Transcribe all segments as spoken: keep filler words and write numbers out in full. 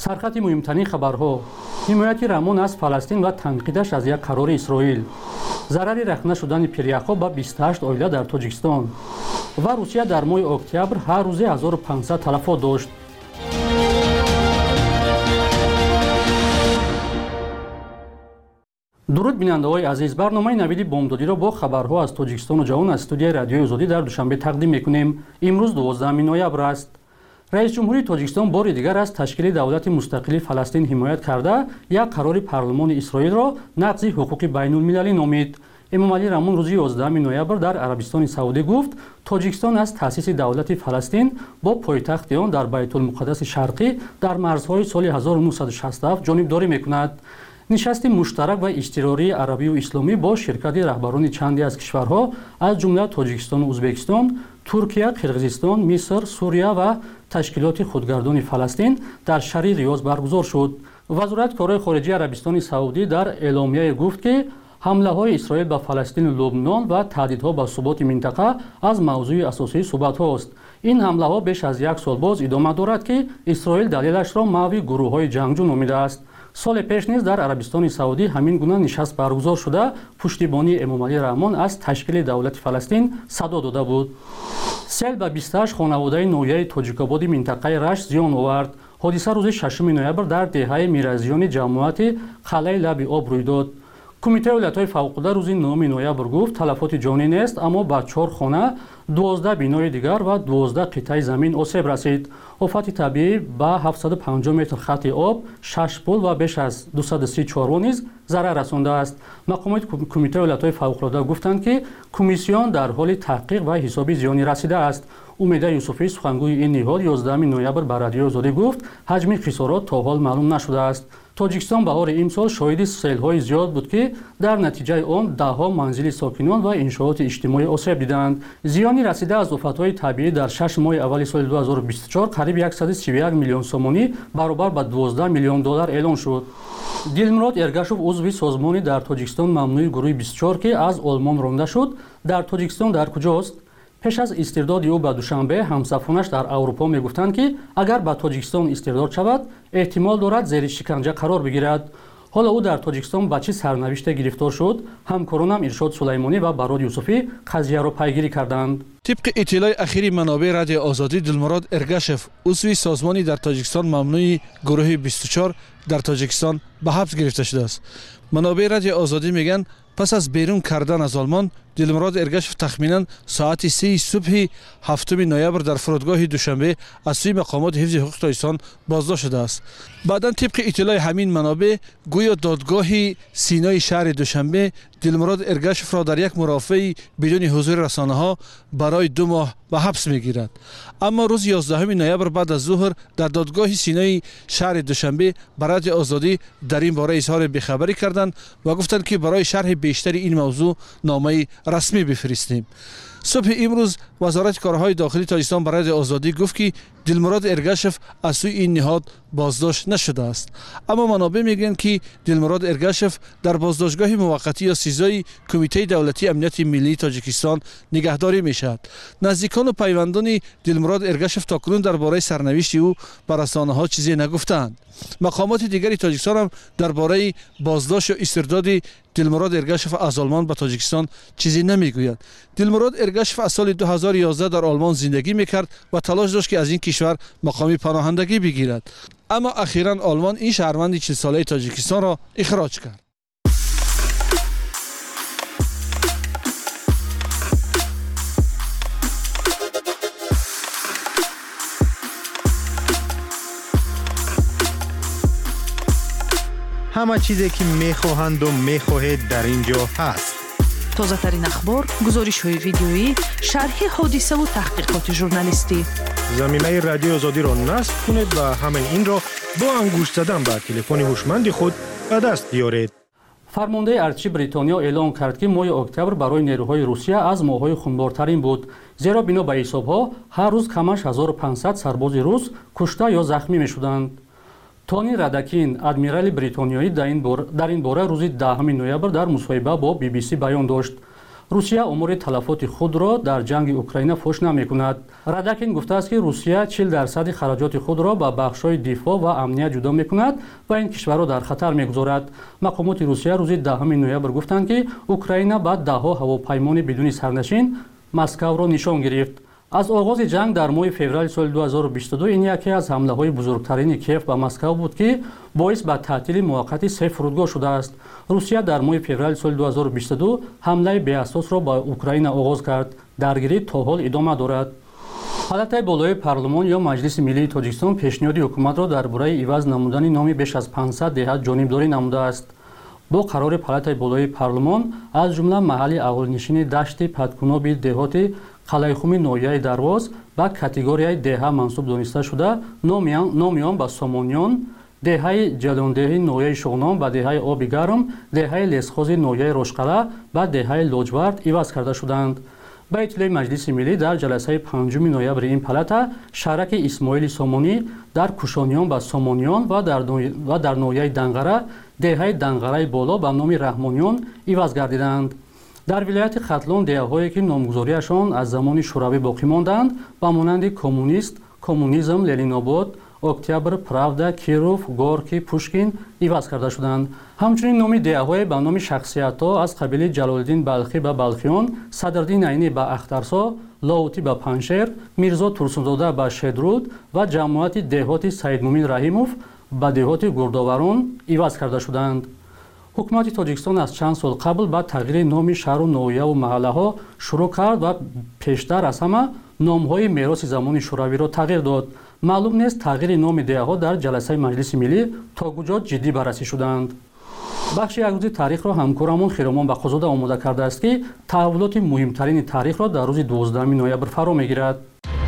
سرخط مهمترین خبرها: حمایت رامون از فلسطین و تنقیدش از یک قرار اسرائیل، ضرری رخنه شدن پیریخ‌ها به بیست و هشت oila در تاجیکستان و روسیه در ماه اکتبر هر روز هزار و پانصد تلفات داشت. درود بیننده‌های عزیز، برنامه نوید بامدادی را با خبرها از تاجیکستان و جهان از استودیوی رادیوی آزادی در دوشنبه تقدیم می‌کنیم. امروز دوازدهم نوامبر است. رئیس جمهوری تاجیکستان بار دیگر از تشکیل دولت مستقل فلسطین حمایت کرده یک قرار پارلمان اسرائیل را نقض حقوق بین‌المللی نامید. امامعلی رامون روز یازدهم نوامبر در عربستان سعودی گفت تاجیکستان از تأسیس دولت فلسطین با پایتخت آن در بیت المقدس شرقی در مرزهای سال هزار و نهصد و شصت و هفت جانبداری می‌کند. نشست مشترک و اضطراری عربی و اسلامی با شرکت رهبران چندی از کشورها از جمله تاجیکستان و ازبکستان، ترکیه، قرقیزستان، مصر، سوریه و تشکیلات خودگردان فلسطین در شهر ریاض برگزار شد. وزارت کارهای خارجه عربستان سعودی در اعلامیه گفت که حمله‌های اسرائیل به فلسطین و لبنان و تهدیدها به ثبات منطقه از موضوع اساسی صحبت هاست. این حمله‌ها بیش از یک سال باز ادامه دارد که اسرائیل دلیلش را محو گروه‌های جنگجو نامیده است. سال پیش نیز در عربستان سعودی همین گونه نشست برگزار شده پشتیبانی امامعلی رامون از تشکیل دولت فلسطین صدا داده بود. سیل به بیست و هشت خانواده نوحه تاجیک‌آباد منطقه رشت زیان آورد. حادثه روز ششم نوامبر در دهه میرزیان جماعت قلعه لب آب روی داد. کمیته ولایت‌های فوق‌العاده روز نهم نوامبر گفت تلفات جانی نیست، اما به چهار خانه، دوازده بینای دیگر و دوازده قطعه زمین آسیب رسید. آفت طبیعی به هفتصد و پنجاه متر خط آب، شش پل و بیش از دویست و سی چهارراه نیز ضرر رسانده است. مقامات کمیته ولایت‌های فوق‌العاده گفتند که کمیسیون در حال تحقیق و حسابی زیانی رسیده است. امیده یوسفی سخنگوی این نهاد یازدهم نوامبر به رادیوی آزادی گفت حجم خسارات تا حال معلوم نشده است. تاجیکستان بهار امسال شاهد سیل‌های زیاد بود که در نتیجه آن ده‌ها منزل ساکنان و انشاءات اجتماعی آسیب دیدند. زیانی رسیده از آفت‌های طبیعی در شش ماه اول سال دو هزار و بیست و چهار قریب صد و سی و یک میلیون سومانی برابر با دوازده میلیون دلار اعلان شد. دلمراد ارگاشوف عضو سازمانی در تاجیکستان ممنوع گروه بیست و چهار که از آلمان رانده شد در تاجیکستان در کجاست؟ پیش از استرداد او به دوشنبه همسفرانش در اروپا میگفتند که اگر به تاجیکستان استرداد شود احتمال دارد زیر شکنجه قرار بگیرد. حالا او در تاجیکستان به چه سرنوشتی گرفتار شد؟ همکارانم ارشاد سلیمانی و براد یوسفی قضیه را پیگیری کردند. طبق اطلاع اخیری منابع رادیو آزادی، دلمراد ارگاشف عضو سازمانی در تاجیکستان ممنوع گروه بیست و چهار در تاجیکستان به حبس گرفته شده است. منابع رادیو آزادی میگن پس از بیرون کردن از آلمان، دلمراد ارگاشف تخمینا ساعت سه صبح هفتم نوامبر در فرودگاه دوشنبه از سوی مقامات حفظ حقوق انسان بازداشت شده است. بعدا طبق اطلاع همین منابع گویا دادگاه سینای شهر دوشنبه دلمراد ارگاشف را در یک مرافعه بدون حضور رسانه‌ها برای دو ماه به حبس میگیرد. اما روز یازدهم نوامبر بعد از ظهر در دادگاه سینای شهر دوشنبه برای آزادی در این باره اظهار بی‌خبری کردند و گفتند که برای شرح بیشتر این موضوع نامه رسمی بفرستیم. صبح امروز وزارت کارهای داخلی تاجیکستان برای آزادی گفت که دلمراد ارگاشف از سوی این نهاد بازداشت نشده است. اما منابع میگن که دلمراد ارگاشف در بازداشتگاه موقتی یا سیزای کمیته دولتی امنیت ملی تاجیکستان نگهداری میشد. نزدیکان و پیوندان دلمراد ارگاشف تاکنون درباره سرنوشت او بر رسانه‌ها چیزی نگفتند. مقامات دیگری تاجیکستان هم درباره بازداشت و استرداد دلمراد ارگاشف از آلمان به تاجیکستان چیزی نمیگوید. دلمراد ارگاشف از سال دو هزار و یازده در آلمان زندگی میکرد و تلاش داشت که از این کشور مقامی پناهندگی بگیرد، اما اخیراً آلمان این شهروند چهل ساله تاجیکستان را اخراج کرد. همه چیزی که میخواهند و میخواهید در اینجا هست. تازه ترین اخبار، گزارش های ویدیویی، شرح حادثه و تحقیقات ژورنالیستی. زمینه رادیو آزادی را نصب کنید و همه این را با انگشت زدن به تلفن هوشمند خود به دست بیارید. فرمانده ارتشی بریتانیا اعلام کرد که ماه اکتبر برای نیروهای روسیه از ماه‌های خونبارترین بود، زیرا بنا به حسابها هر روز کمش هزار و پانصد سرباز روس کشته یا زخمی می‌شدند. تونی راداکین، ادمیرال بریتانیایی در این باره روز دهم نوامبر در مصاحبه با بی بی سی بیان داشت. روسیه امور تلفات خود را در جنگ اوکراین فحش نمی‌کند. ردکین گفته است که روسیه چهل درصد خراجات خود را به بخش‌های دفاع و امنیت جدا می‌کند و این کشور را در خطر می‌گذارد. مقامات روسیه روز دهم نوامبر گفتند که اوکراین با ده‌ها هواپیمای بدون سرنشین مسکو را نشان گرفت. از آغاز جنگ در ماه فوریه سال دو هزار و بیست و دو این یکی از حمله‌های بزرگترین کیف به مسکو بود که باعث به تعطیل موقت سه فرودگاه شده است. روسیه در ماه فوریه سال دو هزار و بیست و دو حمله بی اساس را به اوکراین آغاز کرد. درگیری تا حال ادامه دارد. پالاتای بالای پارلمان یا مجلس ملی تاجیکستان پیشنهاد حکومت را درباره عوض نمودن نام بیش از پانصد دهه جانبداری نموده است. با قرار پالاتای بالای پارلمان از جمله محل اولنشین دشت پدکنابی دهات қалайхуми ноҳияи дарвоз ба категорияи деҳа мансуб дониста шуда номи он ба сомониён, деҳаи ҷалондеҳи ноҳияи шуғнон ба деҳаи оби гарм, деҳаи лесхози ноҳияи рошқала ба деҳаи лоҷвард иваз карда шуданд. ба иттилои маҷлиси миллӣ дар ҷаласаи панҷуми ноябри ин палата шаҳраки исмоили сомонӣ дар кушониён ба сомониён ва дар ноҳияи данғара деҳаи данғараи боло ба номи раҳмониён иваз гардиданд. дар вилояти хатлон деҳаҳое ки номгузориашон аз замони шӯравӣ боқӣ монданд ба монанди коммунист, коммунизм, ленинобод, октябр, правда, киров, горки, пушкин иваз карда шуданд. ҳамчунин номи деҳаҳое ба номи шахсиятҳо аз қабили ҷалолиддин балхӣ ба балхиён, садрдин айнӣ ба ахтарсо, лоутӣ ба паншер, мирзо турсунзода ба шедруд ва ҷамоати деҳоти саидмумин раҳимов ба деҳоти гурдоварон иваз карда шуданд. ҳукумати тоҷикистон аз чанд сол қабл ба тағйири номи шаҳру ноҳияву маҳаллаҳо шурӯъ кард ва пештар аз ҳама номҳои мероси замони шӯравиро тағйир дод. маълум нест тағйири номи деҳаҳо дар ҷаласаи маҷлиси миллӣ то куҷо ҷиддӣ баррасӣ шуданд. бахши якрӯзи таърихро ҳамкорамон хиромон бақозода омода кардааст ки таҳаввулоти муҳимтарини таърихро дар рӯзи дувоздаҳуми ноябр фаро мегирад.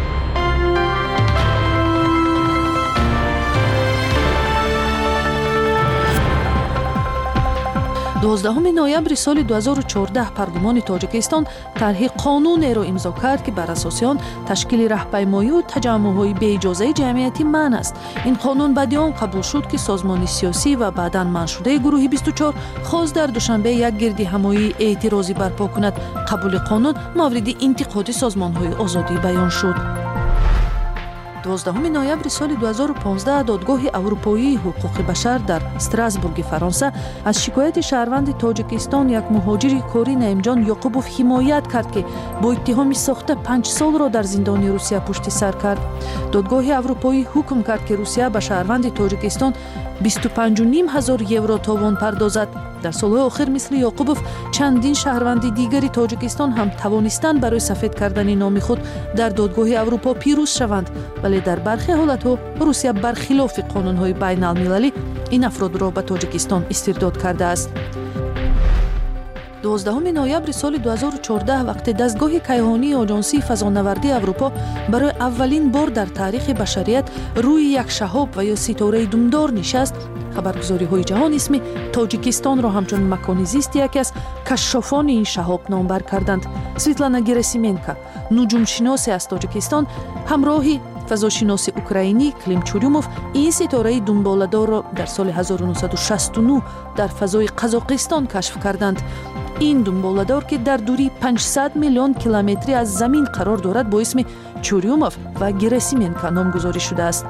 дуоздаҳуми ноябри соли ду ҳазору чордаҳ парлумони тоҷикистон тарҳи қонунеро имзо кард ки бар асоси он ташкили раҳпаймоию таҷаммӯъҳои беиҷозаи ҷамъиятӣ манъ аст. ин қонун баъди он қабул шуд ки созмони сиёсӣ ва баъдан манъшудаи гурӯҳи бисту чор хост дар душанбе як гирдиҳамоии эътирозӣ барпо кунад. қабули қонун мавриди интиқоди созмонҳои озодӣ баён шуд. дуоздаҳуми ноябри соли ду ҳазору понздаҳ додгоҳи аврупоии ҳуқуқи башар дар Страсбурги Фаронса аз шикояти шаҳрванди Тоҷикистон як муҳоҷири корӣ Наимҷон Ёқубов ҳимоят кард ки бо иттиҳоми сохта панҷ солро дар зиндони Русия пушти сар кард. додгоҳи аврупоӣ ҳукм кард ки Русия ба шаҳрванди Тоҷикистон бисту панҷу ним ҳазор евро товон пардозад. дар солҳои охир мисли Ёқубов чандин шаҳрванди дигари Тоҷикистон ҳам тавонистанд барои сафед кардани номи худ дар додгоҳи Аврупо пирӯз шаванд, вале дар бархе ҳолатҳо Русия бархилофи қонунҳои байналмилалӣ ин афродро ба Тоҷикистон истирдод кардааст. дуоздаҳуми ноябри соли ду ҳазору чордаҳ вақте дастгоҳи кайҳонии оҷонсии фазонавардии Аврупо барои аввалин бор дар таърихи башарият рӯи як шаҳоб ва ё ситораи думдор нишаст, хабаргузориҳои ҷаҳон исми Тоҷикистонро ҳамчун макони зисти яке аз кашшофони ин шаҳоб номбар карданд. Светлана Герасименко, нуҷумшиносе аз Тоҷикистон, ҳамроҳи фазошиноси украинӣ Клим Чурюмов ин ситораи дунболадорро дар соли ҳазору нуҳсаду шасту нӯҳ дар фазои Қазоқистон кашф карданд. ин дунболадор ки дар дурии панҷсад миллион километрӣ аз замин қарор дорад бо исми Чурюмов ва Герасименко номгузорӣ шудааст.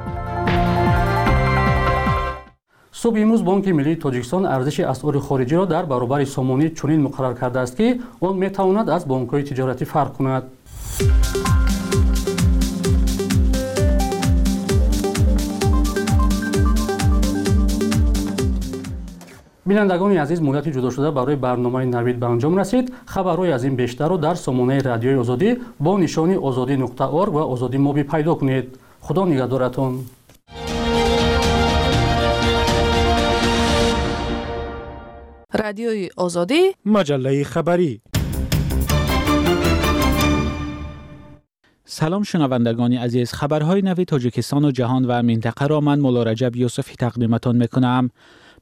субҳи имрӯз Бонки Миллии Тоҷикистон арзиши асъори хориҷиро дар баробари сомонӣ чунин муқаррар кардааст, ки он метавонад аз бонкҳои тиҷоратӣ фарқ кунад. бинандагони азиз, муддати ҷудошуда барои барномаи навид ба анҷом расид. хабарҳои аз ин бештарро дар сомонаи радиои озодӣ бо нишони озодӣ нуқта орг ва озодӣ моби пайдо кунед. худо нигаҳдоратон. радиои озодӣ, маҷаллаи хабарӣ. سلام شنوندگان عزیز، خبرهای نوی تاجیکستان و جهان و منطقه را من مولا رجب یوسفی تقدیمتان میکنم.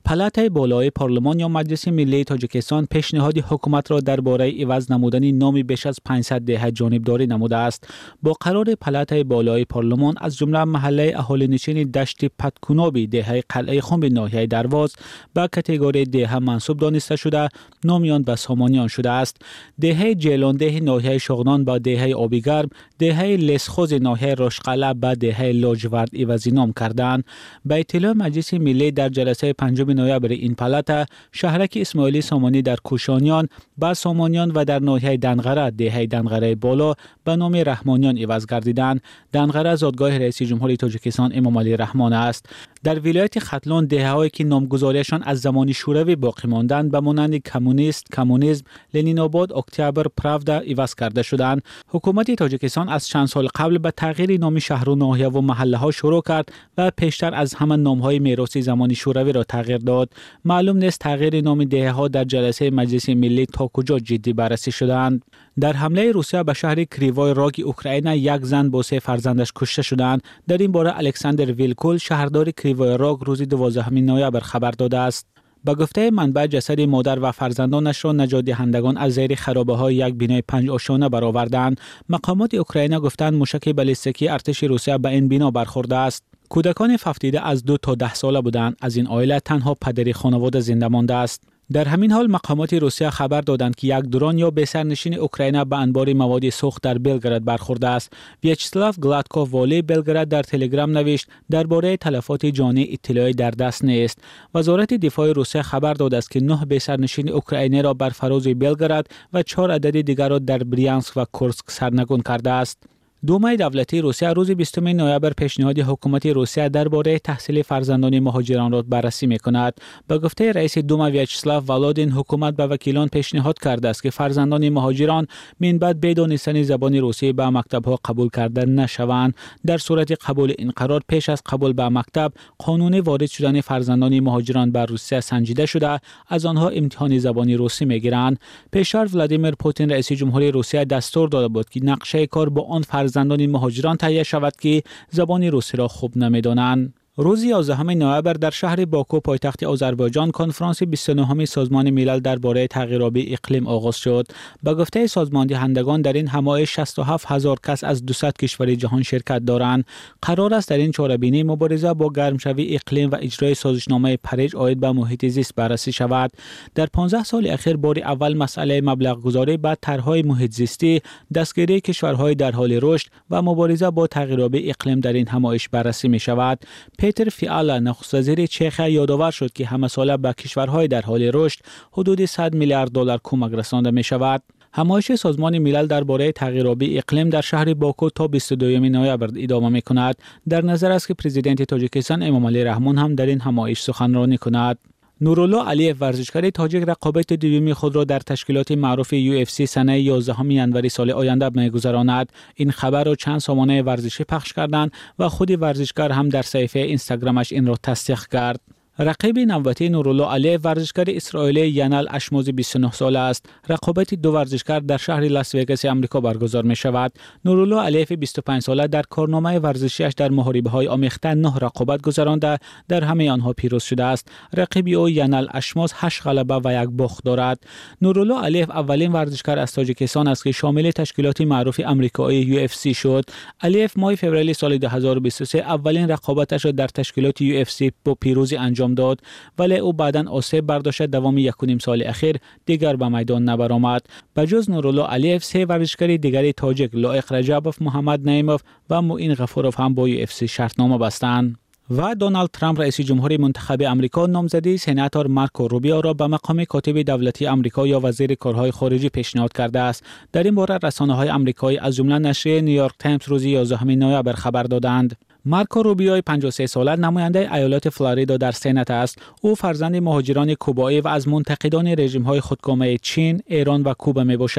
پلاتای بالای پارلمان یا مجلس ملی تاجیکستان پیشنهاد حکومت را درباره عوض نمودن نام بیش از پانصد دهه جانبداری نموده است. با قرار پلاتای بالای پارلمان از جمله محله اهالی نشین دشت پتکونابی دهه قلعه خم ناحیه درواز به کاتگوری دهه منسوب دانسته شده، نامیان به سامانیان شده است. دهه جیلانده ناحیه شغنان با دهه آبیگرم، دهه لسخوز ناحیه رشقله به دهه لاجورد عوضی نام کردند. به اطلاع مجلس ملی در جلسه پنجم نوامبر این پلاتا، شهرک اسماعیلی سامانی در کوشانیان با سامانیان و در ناحیه دنغره دهه دنغره بالا به نام رحمانیان عوض گردیدند. دنغره زادگاه رئیس جمهوری تاجیکستان امام علی رحمان است. در ولایت ختلان دهه‌هایی که نامگذاریشان از زمان شوروی باقی ماندند به مانند کمونیست، کمونیسم، لنین آباد، اکتبر، پراودا عوض کرده شدند. حکومت تاجیکستان از چند سال قبل به تغییر نام شهر و ناحیه و محله ها شروع کرد و پیشتر از همان نام‌های میراثی زمان شوروی را تغییر داد. معلوم نیست تغییر نام دهه‌ها در جلسه مجلس ملی تا کجا جدی بررسی شدند. در حمله روسیه به شهر کریوای راگ اوکراین یک زن با سه فرزندش کشته شدند. در این باره الکساندر ویلکول شهردار کریوای راگ روز دوازدهم نوامبر خبر داده است. به گفته منبع جسد مادر و فرزندانش را نجات دهندگان از زیر خرابه‌های یک بنای پنج آشانه برآوردند. مقامات اوکراین گفتند موشک بالستیکی ارتش روسیه به این بنا برخورده است. کودکان ففتیده از دو تا ده ساله بودند. از این عائله تنها پدر خانواده زنده مانده است. در همین حال مقامات روسیه خبر دادند که یک درون یا بسرنشین اوکراین به انبار مواد سوخت در بلگراد برخورده است. ویاچسلاو گلادکوف والی بلگراد در تلگرام نوشت درباره تلفات جانی اطلاعی در دست نیست. وزارت دفاع روسیه خبر داده است که نه بسرنشین اوکراینی را بر فراز بلگراد و چهار عدد دیگر را در بریانسک و کورسک سرنگون کرده است. دومای دولتی روسیه روز بیستم نوامبر پیشنهاد حکومت روسیه درباره تحصیل فرزندان مهاجران را بررسی می‌کند. به گفته رئیس دوما ویاچسلاو والادین، حکومت به وکیلان پیشنهاد کرده است که فرزندان مهاجران من بعد بدانستن زبان روسی به مکتب‌ها قبول کرده نشوند. در صورت قبول این قرار پیش از قبول به مکتب، قانون وارد شدن فرزندان مهاجران بر روسیه سنجیده شده، از آنها امتحان زبان روسی می‌گیرند. پیشتر ولادیمیر پوتین رئیس جمهوری روسیه دستور داده بود که نقشه کار با آن فرزندان مهاجران تهیه شود که زبان روسی را خوب نمی‌دانند. روز یازدهم نوامبر در شهر باکو پایتخت آذربایجان کنفرانس بیست و نهم سازمان ملل درباره تغییرآبی اقلیم آغاز شد. به گفته سازمان دهندگان در این همایش شصت و هفت هزار کس از دویست کشور جهان شرکت دارند. قرار است در این چهاربینی مبارزه با گرمشوی اقلیم و اجرای سازشنامه پاریس عاید به محیط زیست بررسی شود. در پانزده سال اخیر بار اول مسئله مبلغ گذاری به طرح‌های محیط زیستی، دستگیری کشورهای در حال رشد و مبارزه با تغییرآبی اقلیم در این همایش بررسی می شود. پیتر فیالا نخست وزیر چخ یادآور شد که همه ساله به کشورهای در حال رشد حدود صد میلیارد دلار کمک رسانده می شود. همایش سازمان ملل درباره تغییرآبی اقلیم در شهر باکو تا بیست و دوم نوامبر ادامه می کند. در نظر است که پرزیدنت تاجیکستان امام علی رحمان هم در این همایش سخنرانی کند. نورالله علیف ورزشکار تاجیک رقابت دومی خود را در تشکیلات معروف یو اف سی سنه یازدهم ژانویه سال آینده می‌گذراند. این خبر را چند سامانه ورزشی پخش کردند و خود ورزشکار هم در صفحه اینستاگرامش این را تصدیق کرد. رقیب نوبتی نورالله علیف ورزشکار اسرائیلی ینال اشموزی بیست و نه ساله است. رقابت دو ورزشکار در شهر لاس وگاس آمریکا برگزار می شود. نورالله علیف بیست و پنج ساله در کارنامه ورزشیش در محاربه‌های آمیخته نه رقابت گذرانده، در همه آنها پیروز شده است. رقیب او ینال اشموز هشت غلبه و یک باخت دارد. نورالله علیف اولین ورزشکار از تاجیکستان است که شامل تشکیلات معروف آمریکایی یو اف سی شد. علیف ماه فوریه سال دو هزار و بیست و سه اولین رقابتش را در تشکیلات یو اف سی با پیروزی انجام داد، ولی او بعداً آسیب برداشت. دوام یک و نیم سال اخیر دیگر به میدان نبرآمد. بجز نورالله علیف سه ورزشکار دیگری تاجیک لایق رجبوف، محمد نعیموف و معین غفوروف هم با یو اف سی شرطنامه بستند. و دونالد ترامپ رئیس جمهور منتخب آمریکا نامزدی سناتور مارکو روبیو را به مقام کاتب دولتی آمریکا یا وزیر کارهای خارجی پیشنهاد کرده است. در این باره رسانه‌های آمریکایی از جمله نشریه نیویورک تایمز روز یازدهم نوامبر خبر دادند. مارکو روبیو پنجاه و سه ساله نماینده ایالت فلوریدا در سنات است. او فرزند مهاجران کوبایی و از منتقدان رژیم‌های خودکامه چین، ایران و کوبا میباشد.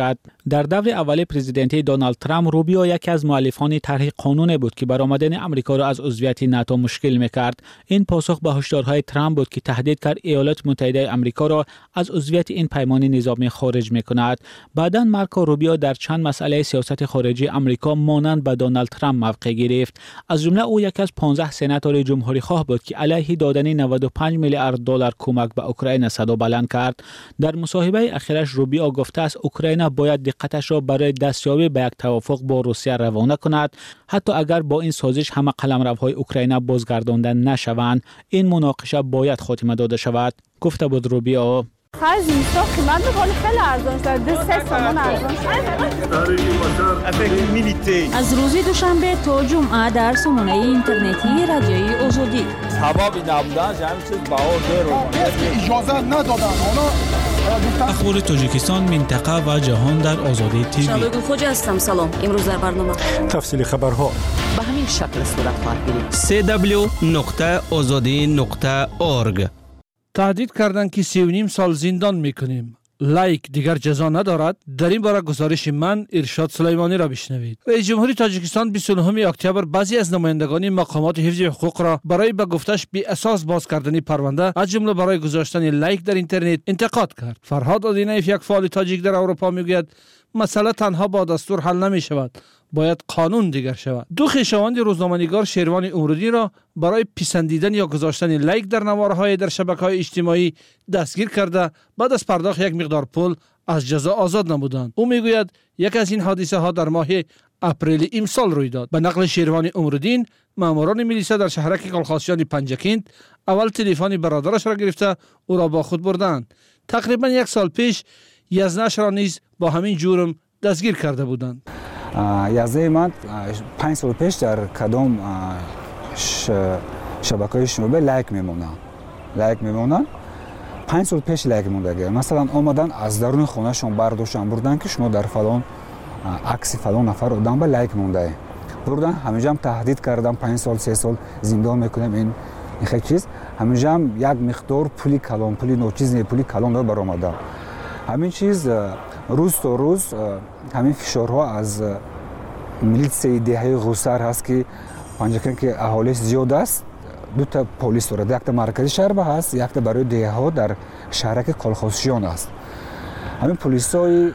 در دور اول پرزیدنتی دونالد ترامپ، روبیو یکی از مؤلفان طرح قانون بود که برآمدن آمریکا را از عضویت ناتو مشکل می‌کرد. این پاسخ به هشدارهای ترامپ بود که تهدید کرد ایالات متحده آمریکا را از عضویت این پیمان نظامی خارج می‌کند. بعداً مارکو روبیو در چند مسئله سیاست خارجی آمریکا مانند به دونالد ترامپ موقع گرفت. از جمله او یکی از پانزده سناتور جمهوری‌خواه بود که علیه دادن نود و پنج میلیارد دلار کمک به اوکراین صدا بلند کرد. در مصاحبه اخیرش روبیو گفته است اوکراین باید دقتش را برای دستیابی به یک توافق با روسیه روانه کند، حتی اگر با این سازش همه قلمروهای اوکراین بازگردانده نشوند. این مناقشه باید خاتمه داده شود، گفته بود روبیو. خرج اینستا قیمت می‌کنه خیلی ارزان شد، دو سه تومن ارزان شد. از روز دوشنبه تا جمعه در سامانه اینترنتی رادیوی آزادی. سببی نبودن همین چیز بها زیر اجازه ندادن. اخبار تاجیکستان، منطقه و جهان در آزادی تیوی. شبگون خوجا هستم. سلام. امروز در برنامه تفصیل خبرها به همین شکل صورت خواهد گرفت. سی دبلیو نقطه آزادی نقطه اورگ. تهدید کردند که سی و نیم سال زندان میکنیم. لایک دیگر جزا ندارد. در این باره گزارش من ارشاد سلیمانی را بشنوید. رئیس جمهوری تاجیکستان بیست و نهم اکتبر بعضی از نمایندگان مقامات حفظ حقوق را برای به گفتش بی اساس باز کردن پرونده، از جمله برای گذاشتن لایک در اینترنت، انتقاد کرد. فرهاد آدینایف، یک فعال تاجیک در اروپا، میگوید مسئله تنها با دستور حل نمی شود، باید قانون دیگر شود. دو خویشاوند روزنامه‌نگار شیروان امرودی را برای پسندیدن یا گذاشتن لایک در نوارهای در شبکه‌های اجتماعی دستگیر کرده بعد از پرداخت یک مقدار پول از جزا آزاد نمودند. او میگوید یک از این حادثه ها در ماه اپریل امسال روی داد. به نقل شیروان امرودین، ماموران میلیسا در شهرک کالخاسیان پنجکند اول تلفن برادرش را گرفته او را با خود بردند. تقریبا یک سال پیش یزنش را نیز با همین جرم دستگیر کرده بودند. یازده من پنج سال پیش در کدام شبکه‌های اجتماعی لایک میمونن لایک میمونن پنج سال پیش لایک مونده. مثلا اومدن از درون خونه شون برداشتن بردن که شما در فلان عکس فلان نفر آدم به لایک مونده بردن، همینجا هم تهدید کردن پنج سال سه سال زندان میکنیم. این این خیلی چیز همینجا هم یک مقدار پولی کلان پولی نوچیز نه پولی کلان رو برآمده. همین چیز روز تا روز همین فشارها از میلیسای دهه غوسر هست که پنجکند که اهالیش زیاد است. دو تا پلیس دارد، یک تا مرکزی شهر به هست، یک تا برای دهه ها در شهرک کالخاسیان است. همین پلیسای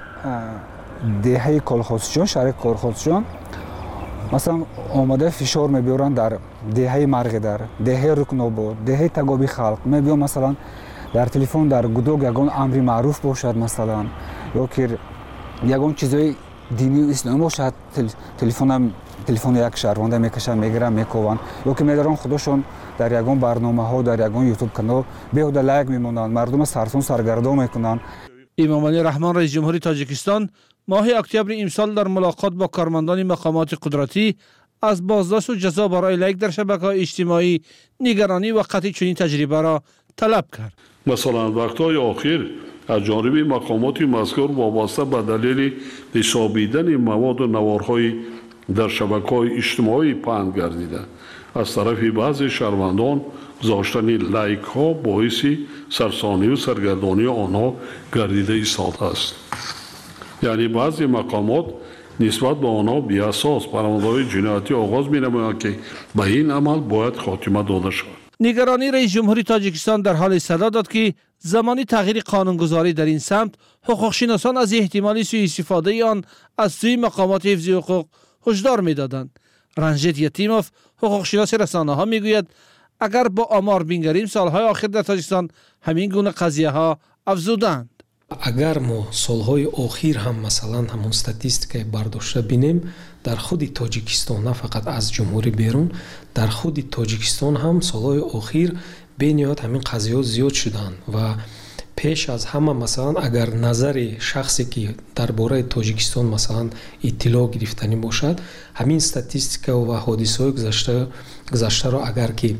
دهه کالخاسیان، شهرک کالخاسیان مثلا آماده فشار میبیارن در دهه مرغ، در دهه رکناباد، دهه تگابی خلق میبیان. مثلا در تلفن در گدوگ یگان امری معروف باشد، مثلا یا که یگان چیزای دینی و اسلامی باشد، تلفن تلفن یک شهرونده میکشن میگیرن میکوبن، یا که میدارن خودشون در یگان برنامه ها در یگان یوتیوب کانال بیهوده لایک میمونن، مردم سرسون سرگردان میکنن. امام علی رحمان رئیس جمهوری تاجیکستان ماه اکتبر امسال در ملاقات با کارمندان مقامات قدرتی از بازداشت و جزا برای لایک در شبکه‌های اجتماعی نگرانی و قطعی چنین تجربه را طلب کرد. مثلا وقت‌های آخر از جانب مقامات مذکور وابسته به دلیل نشابیدن مواد و نوارهای در شبکه‌های اجتماعی پهن گردیده از طرف بعضی شهروندان گذاشتن لایک ها باعث سرسانی و سرگردانی آنها گردیده ایستاده است. یعنی بعضی مقامات نسبت به آنها بی اساس پرونده‌های جنایتی آغاز می‌نمایند که به این عمل باید خاتمه داده شود. نگرانی رئیس جمهوری تاجیکستان در حال صدا داد که زمانی تغییر قانونگذاری در این سمت، حقوقشناسان از احتمالی سوء استفاده آن از سوی مقامات حفظ حقوق هشدار می‌دادند. رنجیت یتیموف، حقوقشناس رسانه‌ها، میگوید اگر با آمار بینگریم سالهای آخر در تاجیکستان همین گونه قضیه ها افزودند. اگر ما سالهای آخر هم مثلا همون استاتستیکای برداشته بینیم در خود تاجیکستان، نه فقط از جمهوری بیرون، در خود تاجیکستان هم سالهای آخر بینیاد همین قضیه ها زیاد شدند و پیش از همه مثلا اگر نظر شخصی که درباره تاجیکستان مثلا اطلاع گرفتنی باشد، همین استاتستیکا و حادثه‌های گذشته گذشته را اگر که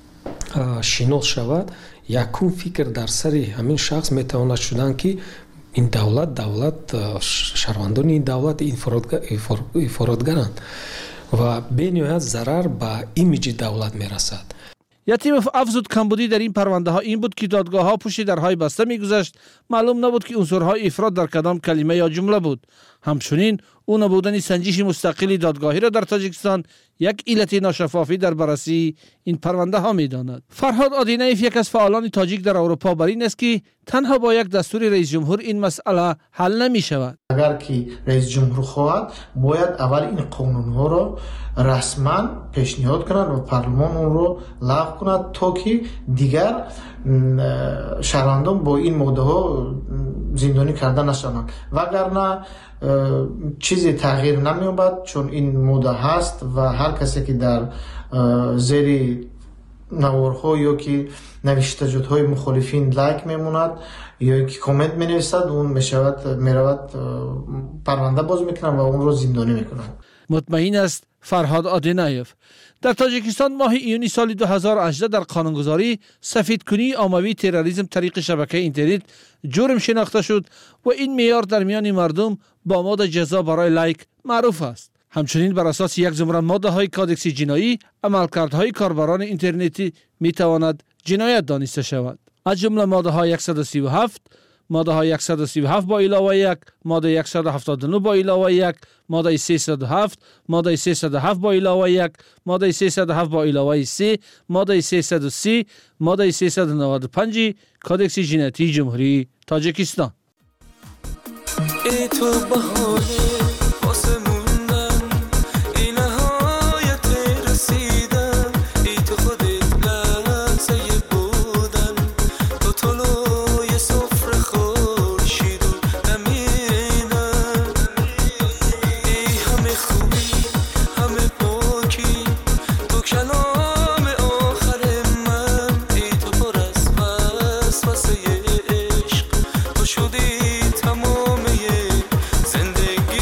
شناس شود، یکون فکر در سر همین شخص میتواند شدن که این دولت دولت شهروندان این دولت افراطگرند و به نهایت ضرر به ایمیج دولت میرسد. یتیم افزود کمبودی در این پرونده ها این بود که دادگاه ها پشت درهای بسته میگذشت، معلوم نبود که عنصرهای افراد در کدام کلمه یا جمله بود. همچنین او نبودن سنجش مستقلی دادگاهی را در تاجیکستان یک علت ناشفافی در بررسی این پرونده ها میداند. فرهاد آدینایف یک از فعالان تاجیک در اروپا بر این است که تنها با یک دستور رئیس جمهور این مسئله حل نمی شود. اگر که رئیس جمهور خواهد باید اول این قانون ها را رسما پیشنهاد کنند و پارلمان اون رو لغو کند تا که دیگر شهروندان با این ماده ها زندانی کرده نشوند، وگرنه چیزی تغییر نمی‌یابد، چون این ماده هست و هر کسی که در زیر نوارها یا که نوشتجات‌های مخالفین لایک میموند یا که کامنت می‌نویسد، اون میشود میرود پرونده باز میکنند و اون رو زندانی میکنند. مطمئن است فرهاد آدینایف. در تاجیکستان ماه ایونی سال دو هزار و هجده در قانونگذاری سفیدکنی عمومی تروریسم طریق شبکه اینترنت جرم شناخته شد و این معیار در میان مردم با ماده جزا برای لایک معروف است. همچنین بر اساس یک زمره ماده های کادکس جنایی عملکردهای کاربران اینترنتی می تواند جنایت دانسته شود. از جمله ماده های صد و سی و هفت، ماده های صد و سی و هفت با علاوه یک، ماده صد و هفتاد و نه با علاوه یک، ماده سیصد و هفت، ماده سیصد و هفت با علاوه یک، ماده سیصد و هفت با علاوه سه، ماده سیصد و سی، ماده سیصد و نود و پنج کادکس جنایی جمهوری تاجیکستان. ای تو بهانه واسه موندن این نهایت رسیدن، ای تو خودت لحظه بودن، تو طلوع سفره خورشید و نمیدن، ای همه خوبی همه پاکی تو کلام آخر من، ای تو پر از وسوسه عشق تو شدی تمام زندگی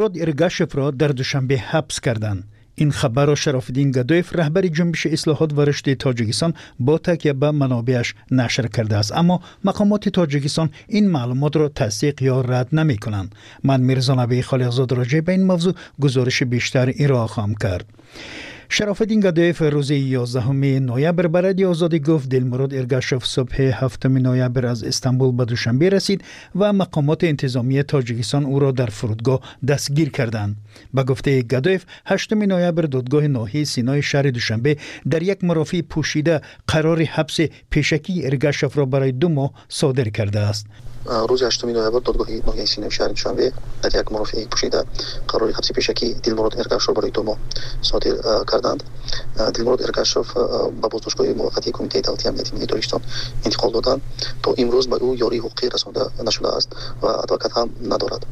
دلمراد ارگاشف را در دوشنبه حبس کردند. این خبر را شرافالدین گدویف رهبر جنبش اصلاحات و رشد تاجیکستان با تکیه به منابعش نشر کرده است، اما مقامات تاجیکستان این معلومات را تصدیق یا رد نمی کنند. من میرزا نبی خالقزاد راجع به این موضوع گزارش بیشتر ارائه خواهم کرد. شرافالدین گدویف روز یازدهم نوامبر به رادیو آزادی گفت دلمراد ارگاشف صبح هفتم نوامبر از استانبول به دوشنبه رسید و مقامات انتظامی تاجیکستان او را در فرودگاه دستگیر کردند. به گفته گدویف هشتم نوامبر دادگاه ناحیه سینای شهر دوشنبه در یک مرافع پوشیده قرار حبس پیشکی ارگاشف را برای دو ماه صادر کرده است. روز هشتم نوامبر دادگاه ناحیه سینای شهر دوشنبه در یک مرافع پوشیده قرار حبس پیشکی دلمراد ارگاشف را برای دو ماه صادر کردند. دلمراد ارگاشف به بازداشتگاه موقتی کمیته دولتی امنیتی ملی تاجیکستان انتقال دادند. تا امروز به او یاری حقوقی رسانده نشده است و ادوکات هم ندارد.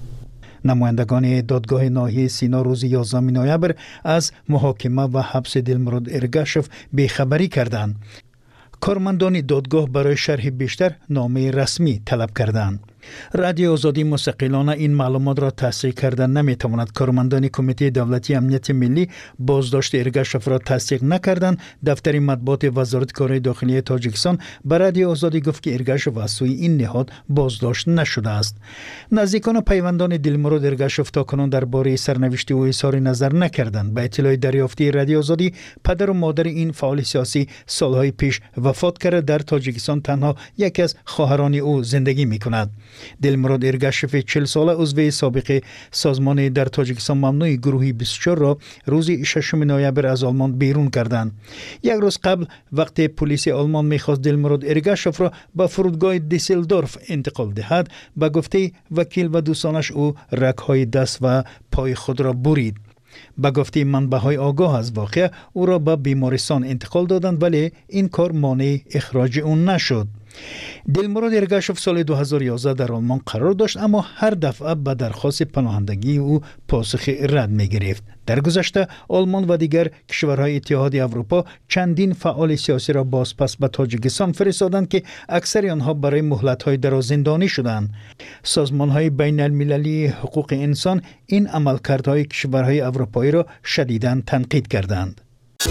نمایندگان دادگاه ناحیه سینا روز یازدهم نوامبر از محاکمه و حبس دلمراد ارگاشف بیخبری کردند. کارمندان دادگاه برای شرح بیشتر نامه رسمی طلب کردند. رادیو آزادی مستقلانه این معلومات را تصدیق کردن نمیتواند. کارمندان کمیته دولتی امنیت ملی بازداشت ارگاشف را تصدیق نکردند. دفتر مطبوعات وزارت کار داخلی تاجیکستان به رادیو آزادی گفت که ارگاشف از سوی این نهاد بازداشت نشده است. نزدیکان و پیوندان دلمراد ارگاشف تاکنون درباره سرنوشت او اظهار نظر نکردند. به اطلاع دریافتی رادیو آزادی پدر و مادر این فعال سیاسی سالهای پیش وفات کرده. در تاجیکستان تنها یکی از خواهران او زندگی میکند. دلمراد ارگاشف چهل ساله عضو سابق سازمان در تاجیکستان ممنوع گروهی بیست و چهار را روز ششم نوامبر از آلمان بیرون کردند. یک روز قبل وقتی پلیس آلمان میخواست دلمراد ارگاشف را به فرودگاه دیسلدورف انتقال دهد، به گفته وکیل و دوستانش او رگ‌های دست و پای خود را برید. به گفته منبع‌های آگاه از واقعه او را به بیمارستان انتقال دادند، ولی این کار مانع اخراج او نشد. دلمراد ارگاشف سال دو هزار و یازده در آلمان قرار داشت، اما هر دفعه به درخواست پناهندگی او پاسخ رد می گرفت. در گذشته آلمان و دیگر کشورهای اتحاد اروپا چندین فعال سیاسی را بازپس به تاجیکستان فرستادند که اکثر آنها برای مهلت‌های دراز زندانی شدند. سازمان‌های بین المللی حقوق انسان این عملکردهای کشورهای اروپایی را شدیداً تنقید کردند.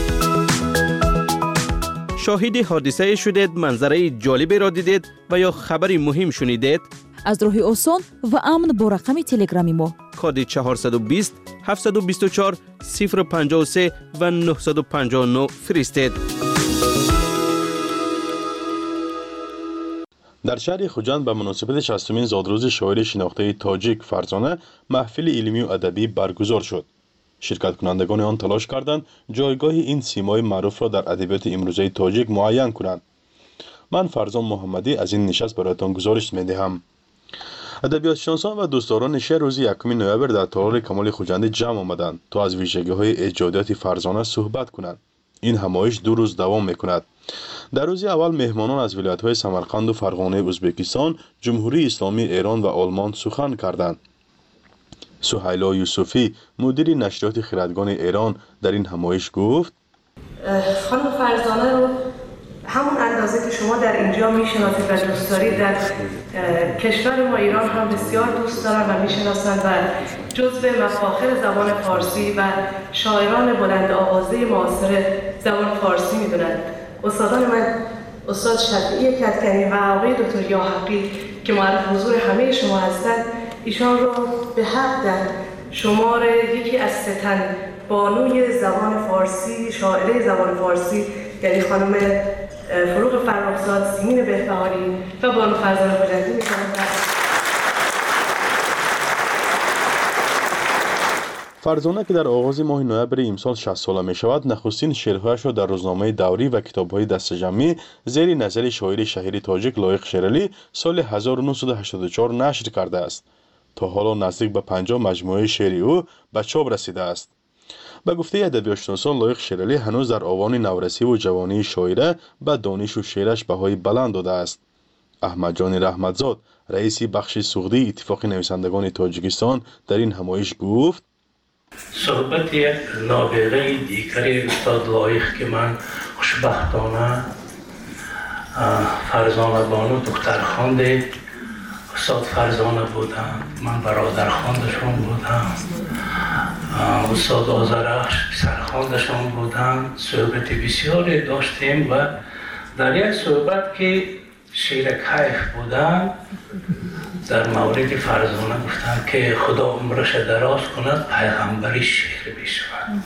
شاهد حادثه شدید، منظره جالبی را دیدید و یا خبری مهم شنیدید؟ از راه آسان و امن با رقم تلگرامی ما کد چهارصد و بیست هفتصد و بیست و چهار صفر پنجاه و سه و نهصد و پنجاه و نه فرستید. در شهر خوجند به مناسبت شصتمین زادروز شاعر شناخته تاجیک فرزانه محفل علمی و ادبی برگزار شد. شرکت کنندگان آن تلاش کردند جایگاه این سیمای معروف را در ادبیات امروزه تاجیک معین کنند. من فرزان محمدی از این نشست برایتان گزارش می‌دهم. ادبیات شناسان و دوستداران شعر روز یکم نوامبر در تالار کمال خوجند جمع آمدند تا از ویژگی‌های ایجادیات فرزانه صحبت کنند. این همایش دو روز دوام می‌کند. در روز اول مهمانان از ولایت‌های سمرقند و فرغانه ازبکستان، جمهوری اسلامی ایران و آلمان سخن کردند. سهیلا یوسفی مدیر نشریات خردگان ایران در این همایش گفت: خانم فرزانه رو همون اندازه که شما در اینجا میشناسید و دوست دارید در کشور ما ایران هم بسیار دوست دارن و میشناسند و جزو مفاخر زبان فارسی و شاعران بلند آوازه معاصر زبان فارسی میدونند. استادان من استاد شفیعی کدکنی و آقای دکتر یاحقی که معرف حضور همه شما هستند، ایشان رو به حق در شمار یکی از ستن بانوی زبان فارسی، شاعره زبان فارسی، یعنی خانم فروغ فرخزاد، سیمین بهبهاری و بانو فرزانه حجتی می‌کنند. فرزانه که در آغاز ماه نوامبر امسال شصت ساله می شود، نخستین شعرهایش را در روزنامه دوری و کتاب‌های دستجمعی زیر نظر شاعر شهیر تاجیک لایق شیرالی سال هزار و نهصد و هشتاد و چهار نشر کرده است. تا حالا نزدیک به پنجاه مجموعه شعری او به چاپ رسیده است. به گفته ادبیاتشناسان، لایق شیرالی هنوز در آوان نورسی و جوانی شاعره به دانش و شعرش بهای بلند داده است. احمد جان رحمتزاد، رئیس بخش سوغدی اتفاق نویسندگان تاجیکستان، در این همایش گفت: صحبت یک نابغه دیگری استاد لایق که من خوشبختانه فرزانه بانو دخترخوانده استاد فرزانه بودن، من برادر خواندشون بودم، استاد آذرخش سرخواندشون بودن. صحبت بسیاری داشتیم و در یک صحبت که شیر کیف بودن در مورد فرزانه گفتن که خدا عمرش دراز کند پیغمبری شیر بشود.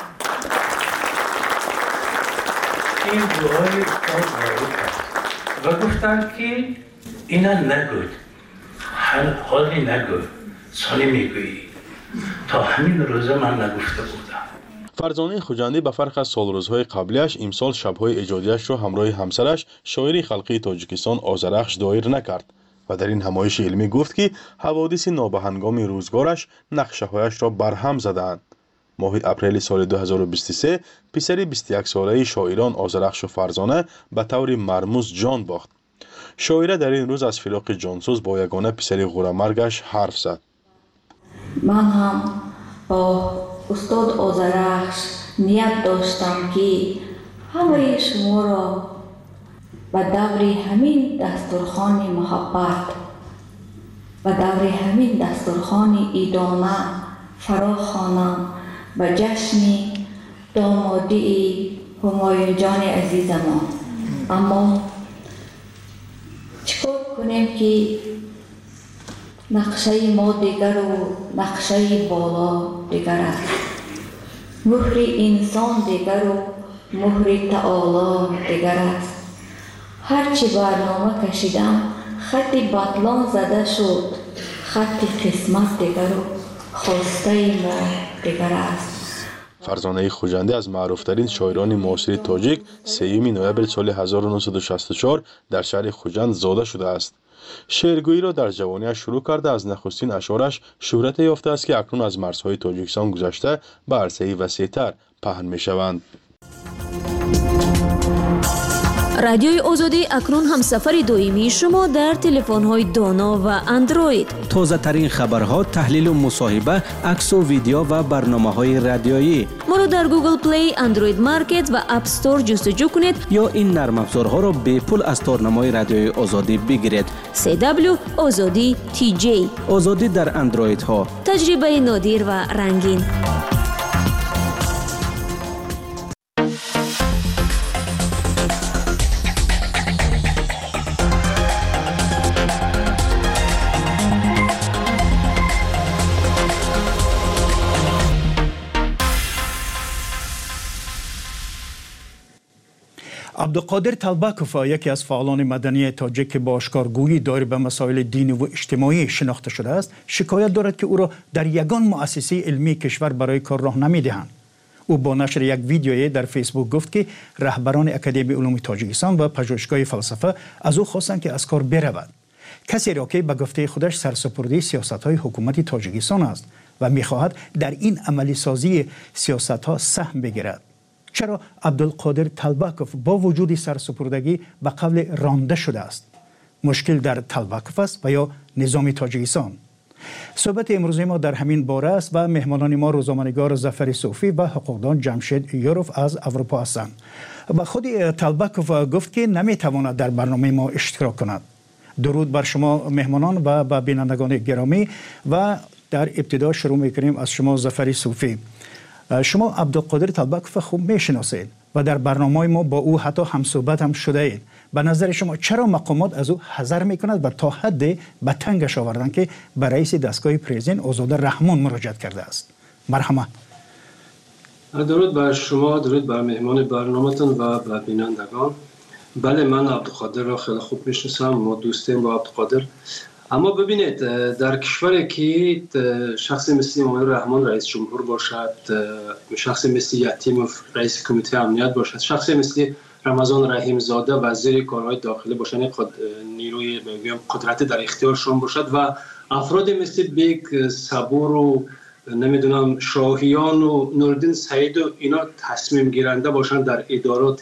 این دعای استاد و گفتن که اینا نگود، حال حالی نگو، سالی میگویی. تا همین روزه من نگفته بودم. فرزانه خوجندی به فرق از سال روزهای قبلیش امسال شبهای ایجادیش را همراه همسرش شاعر خلقی تاجیکستان آذرخش دایر نکرد و در این همایش علمی گفت که حوادث نابهنگام روزگارش نقشه‌هایش را برهم زدند. ماه اپریل سال دو هزار و بیست و سه پسر بیست و یک ساله شاعران آذرخش و فرزانه به طور مرموز جان باخت. شاعره در این روز از فراق جانسوز با یگانه پسر غورمرگش حرف زد. من هم با استاد آذرخش نیت داشتم که همه شما را به دور همین دسترخوان محبت و دور همین دسترخوان ایدانه فرا خوانم به جشن دامادی همایون جان عزیزمان. اما چکار کنیم که نقشه ما دیگر و نقشه بالا دیگر است. مهر انسان دیگر و مهر تعالی دیگر است. هرچی برنامه کشیدم خط بطلان زده شد، خط قسمت دیگر و خواسته ما دیگر است. فرزانه خوجندی از معروفترین شاعران معاصر تاجیک سوم نوامبر سال هزار و نهصد و شصت و چهار در شهر خوجند زاده شده است. شعرگویی را در جوانیش شروع کرده از نخستین اشعارش شهرت یافته است که اکنون از مرزهای تاجیکستان گذشته به عرصه وسیع‌تر پهن می‌شوند. رادیوی آزادی اکنون هم سفر دویمی شما در تلفن‌های دانا و اندروید. تازه ترین خبرها، تحلیل و مصاحبه، عکس و ویدیو و برنامه‌های رادیویی. ما رو در گوگل پلی، اندروید مارکت و اپ استور جستجو کنید یا این نرم افزارها را به پول از تارنمای رادیوی آزادی بگیرید. سی دبلیو آزادی تی جی. آزادی در اندروید ها. تجربه نادر و رنگین. عبدالقادر طلبکوف یکی از فعالان مدنی تاجیک که با اشکارگویی دایر به مسائل دینی و اجتماعی شناخته شده است، شکایت دارد که او را در یگان مؤسسه علمی کشور برای کار راه نمی‌دهند. او با نشر یک ویدیویی در فیسبوک گفت که رهبران اکادمی علوم تاجیکستان و پژوهشگاه فلسفه از او خواستند که از کار برود. کسی را که به گفته خودش سرسپرده سیاست‌های حکومت تاجیکستان است و می‌خواهد در این عملی سازی سیاست‌ها سهم بگیرد. چرا عبدالقادر طلبکوف با وجود سرسپردگی به قبل رانده شده است؟ مشکل در طلبکوف است و یا نظام تاجیکستان؟ صحبت امروزی ما در همین باره است و مهمانان ما روزنامه‌نگار ظفر صوفی و حقوقدان جمشید یوروف از اروپا هستند. و خود طلبکوف گفت که نمیتواند در برنامه ما اشتراک کند. درود بر شما مهمانان و به بینندگان گرامی و در ابتدا شروع می‌کنیم از شما ظفر صوفی. شما عبدالقادر طلبکوف خوب میشناسید و در برنامه ما با او حتی همصحبت هم شده اید. به نظر شما چرا مقامات از او حذر میکند و تا حد به تنگش آوردن که به رئیس دستگاه پریزین آزاده رحمان مراجعت کرده است؟ مرحمت. درود بر شما، درود بر مهمان برنامه‌تون و بر بینندگان. بله، من عبدالقادر را خیلی خوب میشناسم، ما دوستیم با عبدالقادر. اما ببینید، در کشوری که شخصی مثل امام رحمان رئیس جمهور باشد، شخصی مثل یتیموف رئیس کمیته امنیت باشد، شخصی مثل رمضان رحیم زاده وزیر کارهای داخلی باشد، نیروی قدرت در اختیارشون باشد و افراد مثل بیگ صبور و نمیدونم شاهیان و نوردین سعید و اینا تصمیم گیرنده باشند در ادارات،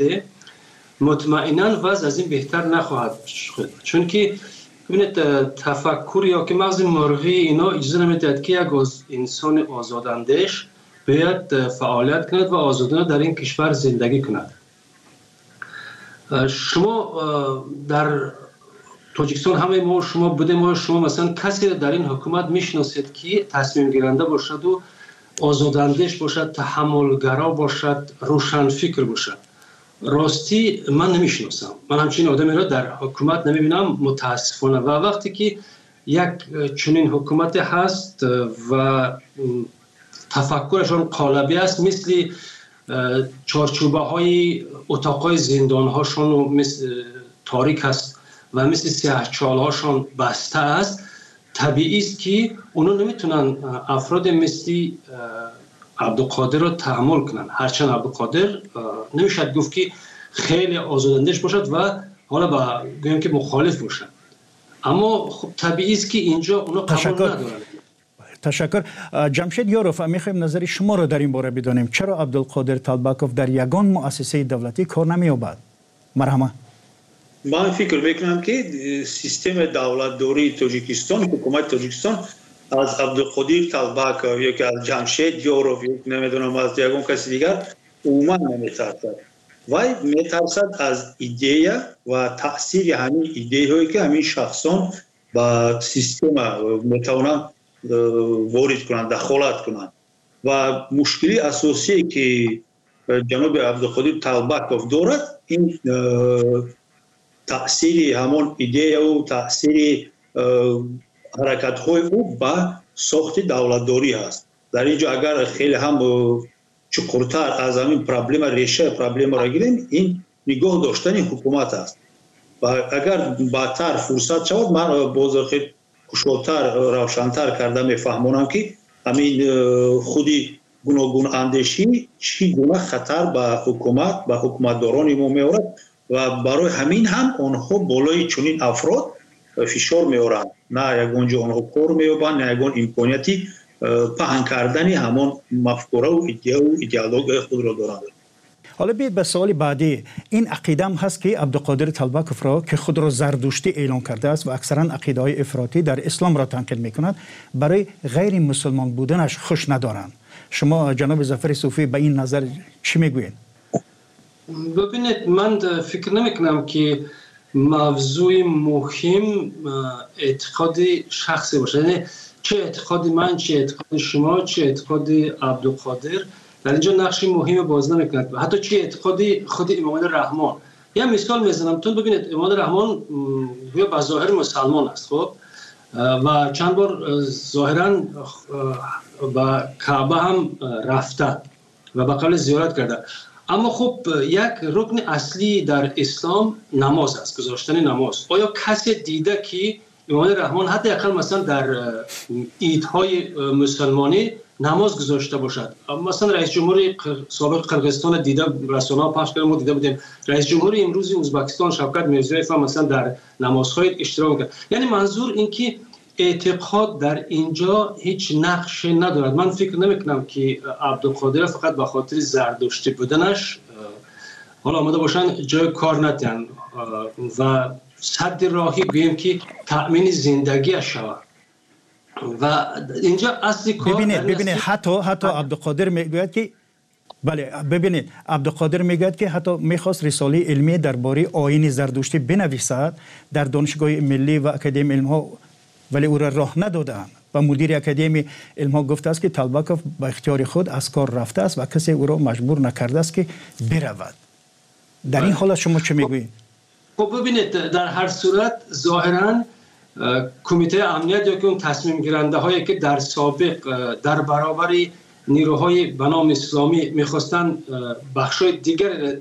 مطمئنا وضع از این بهتر نخواهد شد. چون که ببینید، تفکر یا که مغز مرغی اینا اجازه نمیدهد که یک انسان آزاداندیش باید فعالیت کند و آزادانه در این کشور زندگی کند. شما در تاجیکستان همه ما شما بودیم ما شما مثلا کسی در این حکومت میشناسید که تصمیم گیرنده باشد و آزاداندیش باشد، تحملگرا باشد، روشن فکر باشد؟ راستی من نمیشناسم. من همچین آدمی را در حکومت نمیبینم متاسفانه. و وقتی که یک چنین حکومت هست و تفکرشان قالبی است، مثل چارچوبه های اتاقای زندان هاشون مثل تاریک است و مثل سیاه چال هاشون بسته است، طبیعی است که اونا نمیتونن افراد مثل عبدالقادر رو تحمل کنن. هرچند عبدالقادر نمیشد گفت که خیلی آزاداندیش باشد و حالا با گویم که مخالف باشد، اما خب طبیعی است که اینجا اونا قبول ندارن. تشکر. جمشید یاروف، میخوایم نظر شما رو در این باره بدانیم. چرا عبدالقادر طالبکوف در یگان مؤسسه دولتی کار نمی‌یابد؟ مرحمت. من فکر میکنم که سیستم دولتداری تاجیکستان، حکومت تاجیکستان از عبدالقادر طالبکوف یا که از جمشید یاروف یا نمیدونم از یگان کسی دیگر عموما نمیترسد. وای میترسد از ایده و تاثیر همین ایده هایی که همین شخصان با سیستم میتونن وارد کنند، دخالت کنند. و مشکلی اساسی که جناب عبدالقادر طالبکوف دارد این تاثیر همون ایده و تاثیر حرکت های او با ساخت دولتداری هست. در اینجا اگر خیلی هم چقدرتر از همین پرابلم ریشه پرابلم را گیریم، این نگاه داشتن حکومت است. و اگر بعدتر فرصت شود من باز خیلی کشاتر روشنتر کرده میفهمونم که همین خودی گوناگون اندیشی چی گونه خطر به حکومت به حکومتداران ما میآورد و برای همین هم آنها بالای چنین افراد فشار میآورند. نه یگانجا آنها کار مییابند، نه یگان امکانیتی پهن کردن همان مفکوره و ایده و ایدئولوژی خود را دارند. حالا بیاید به سوال بعدی. این عقیده هم هست که عبدالقادر طالبکوف را که خود را زردشتی اعلام کرده است و اکثرا عقیده های افراطی در اسلام را تنقید میکند، برای غیر مسلمان بودنش خوش ندارند. شما جناب ظفر صوفی به این نظر چی میگویید؟ ببینید من فکر نمیکنم که موضوع مهم اعتقاد شخصی باشه. یعنی چه اعتقاد من، چه اعتقاد شما، چه اعتقاد عبدالقادر در اینجا نقشی مهم باز نمیکند. حتی چه اعتقادی خود امام رحمان. یه مثال میزنم تون ببینید. امام رحمان یا به ظاهر مسلمان است خب و چند بار ظاهرا با کعبه هم رفته و به قبل زیارت کرده، اما خب یک رکن اصلی در اسلام نماز است، گذاشتن نماز. آیا کسی دیده که امام رحمان حتی اقل مثلا در عیدهای مسلمانی نماز گذاشته باشد؟ مثلا رئیس جمهور سابق قرقیزستان دیده، رسانه‌ها پخش کردن، ما دیده بودیم. رئیس جمهور امروزی ازبکستان شوکت میرزیویف مثلا در نمازهای اشتراک کرد. یعنی منظور این که اعتقاد در اینجا هیچ نقش ندارد. من فکر نمیکنم که عبدالقادر فقط به خاطر زردشتی بودنش حالا آمده باشن جای کار ندن و صد راهی گویم که تأمین زندگیش شود. و اینجا اصلی کار ببینید ببینید حتی حتی عبدالقادر میگوید که بله ببینید عبدالقادر میگوید که حتی میخواست رساله علمی درباره آیین زردشتی بنویسد در دانشگاه ملی و اکادمی علم ها، ولی او را راه ندادند و مدیر اکادمی علم ها گفته است که طالبکوف با اختیار خود از کار رفته است و کسی او را مجبور نکرده است که برود. در این حالت شما چه میگویید؟ خب ببینید در هر صورت ظاهراً کمیته امنیت یا که اون تصمیم گیرنده هایی که در سابق در برابر نیروهای به نام اسلامی میخواستن بخشای دیگر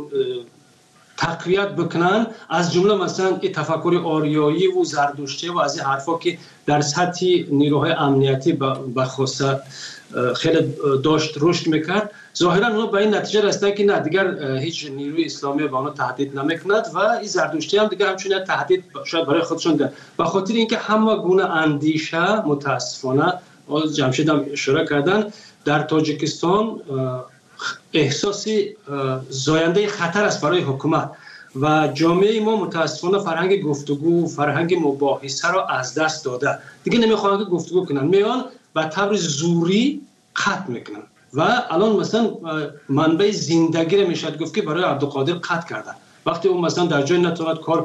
تقویت بکنن، از جمله مثلا این تفکر آریایی و زردشتی و از این حرفا که در سطح نیروهای امنیتی به خاصه خیلی داشت رشد میکرد، ظاهرا اونا به این نتیجه رسیدن که نه دیگر هیچ نیروی اسلامی به آنها تهدید نمیکند و این زردشتی هم دیگر همچنین تهدید شاید برای خودشون ده. به خاطر اینکه همه گونه اندیشه متاسفانه از جمشید هم اشاره کردن در تاجیکستان احساس زاینده خطر است برای حکومت و جامعه ما متاسفانه فرهنگ گفتگو، فرهنگ مباحثه را از دست داده. دیگه نمیخوان که گفتگو کنن، میان به طور زوری قطع میکنن و الان مثلا منبع زندگی را میشد گفت که برای عبدالقادر قطع کردن وقتی اون مثلا در جای نتواند کار کنه.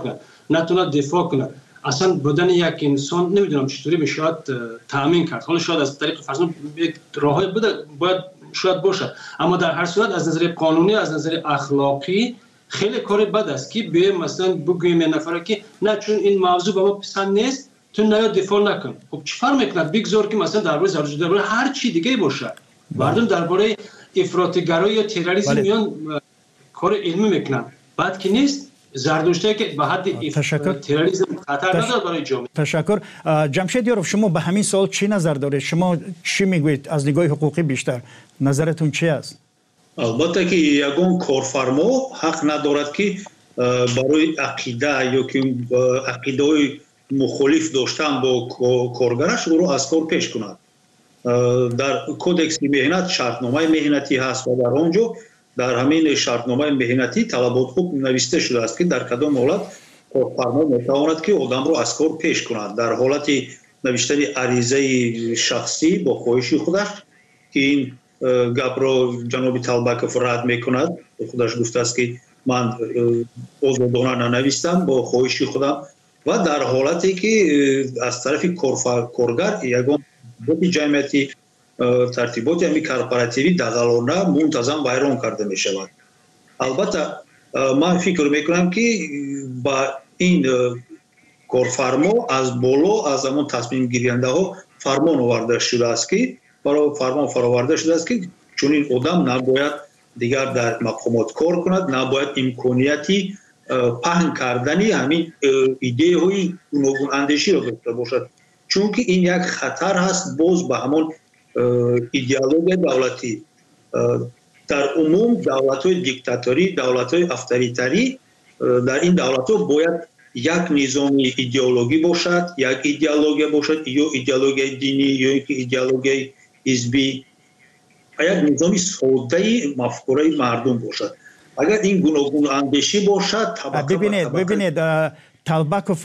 نتونه دفاع کنه. اصلا بودن یک انسان نمیدونم چطوری بشه شاید تامین کرد. حالا شاید از طریق فرض یک راهی بوده باید شاید باشه، اما در هر صورت از نظر قانونی از نظر اخلاقی خیلی کار بد است که به مثلا بگویم یه نفر که نه چون این موضوع به ما پسند نیست تو نیا دفاع نکن. خب چی فرق میکنه بگذار که مثلا درباره زرتشتی درباره هر چی دیگه باشه مردم درباره افراط‌گرایی یا تروریسم میان کار علمی میکنن، بعد که نیست زردشتی که به حد تروریسم خطر نداره برای جامعه. تشکر. جمشید یاروف شما به همین سوال چی نظر دارید؟ شما چی میگویید از نگاه حقوقی بیشتر؟ نظرتون چی است؟ البته که یگان کارفرما حق ندارد که برای عقیده یا که عقیده مخالف داشتن با کارگرش او را از کار پیش کند. در کودکس مهنت شرطنامه مهنتی هست و در آنجا در همین شرطنامه مهنتی طلبات خوب نوشته شده است که در کدام حالت کارفرما میتواند که آدم را از کار پیش کند. در حالت نوشتن عریضه شخصی با خواهش خودش که این گپ را جناب طلبکوف رد میکند، خودش گفته است که من آزادانه ننوشتم با خواهش خودم، و در حالتی که از طرف کارگر یگان جمعیتی ترتیبات یعنی کارپوراتیوی دغلانه منتظم ویران کرده می شود. البته من فکر میکنم که با این کارفرما از بالا از همون تصمیم گیرنده ها فرمان آورده شده است که برای فرمان فراورده شده است که چون این آدم نباید دیگر در مقامات کار کند، نباید امکانیتی پهن کردنی همین ایده های گوناگون اندیشی را داشته باشد، چون که این یک خطر هست باز به همون ایدئولوژی دولتی. در عموم دولت های دیکتاتوری، دولت های افطاریتری، در این دولت ها باید یک نظام ایدئولوژی باشد، یک ایدئولوژی باشد یا ایدئولوژی دینی یا یک ایدئولوژی حزبی، یک نظام ساده مفکوره مردم باشد. اگر این گوناگون اندیشی باشد ببینید ببینید طلبکوف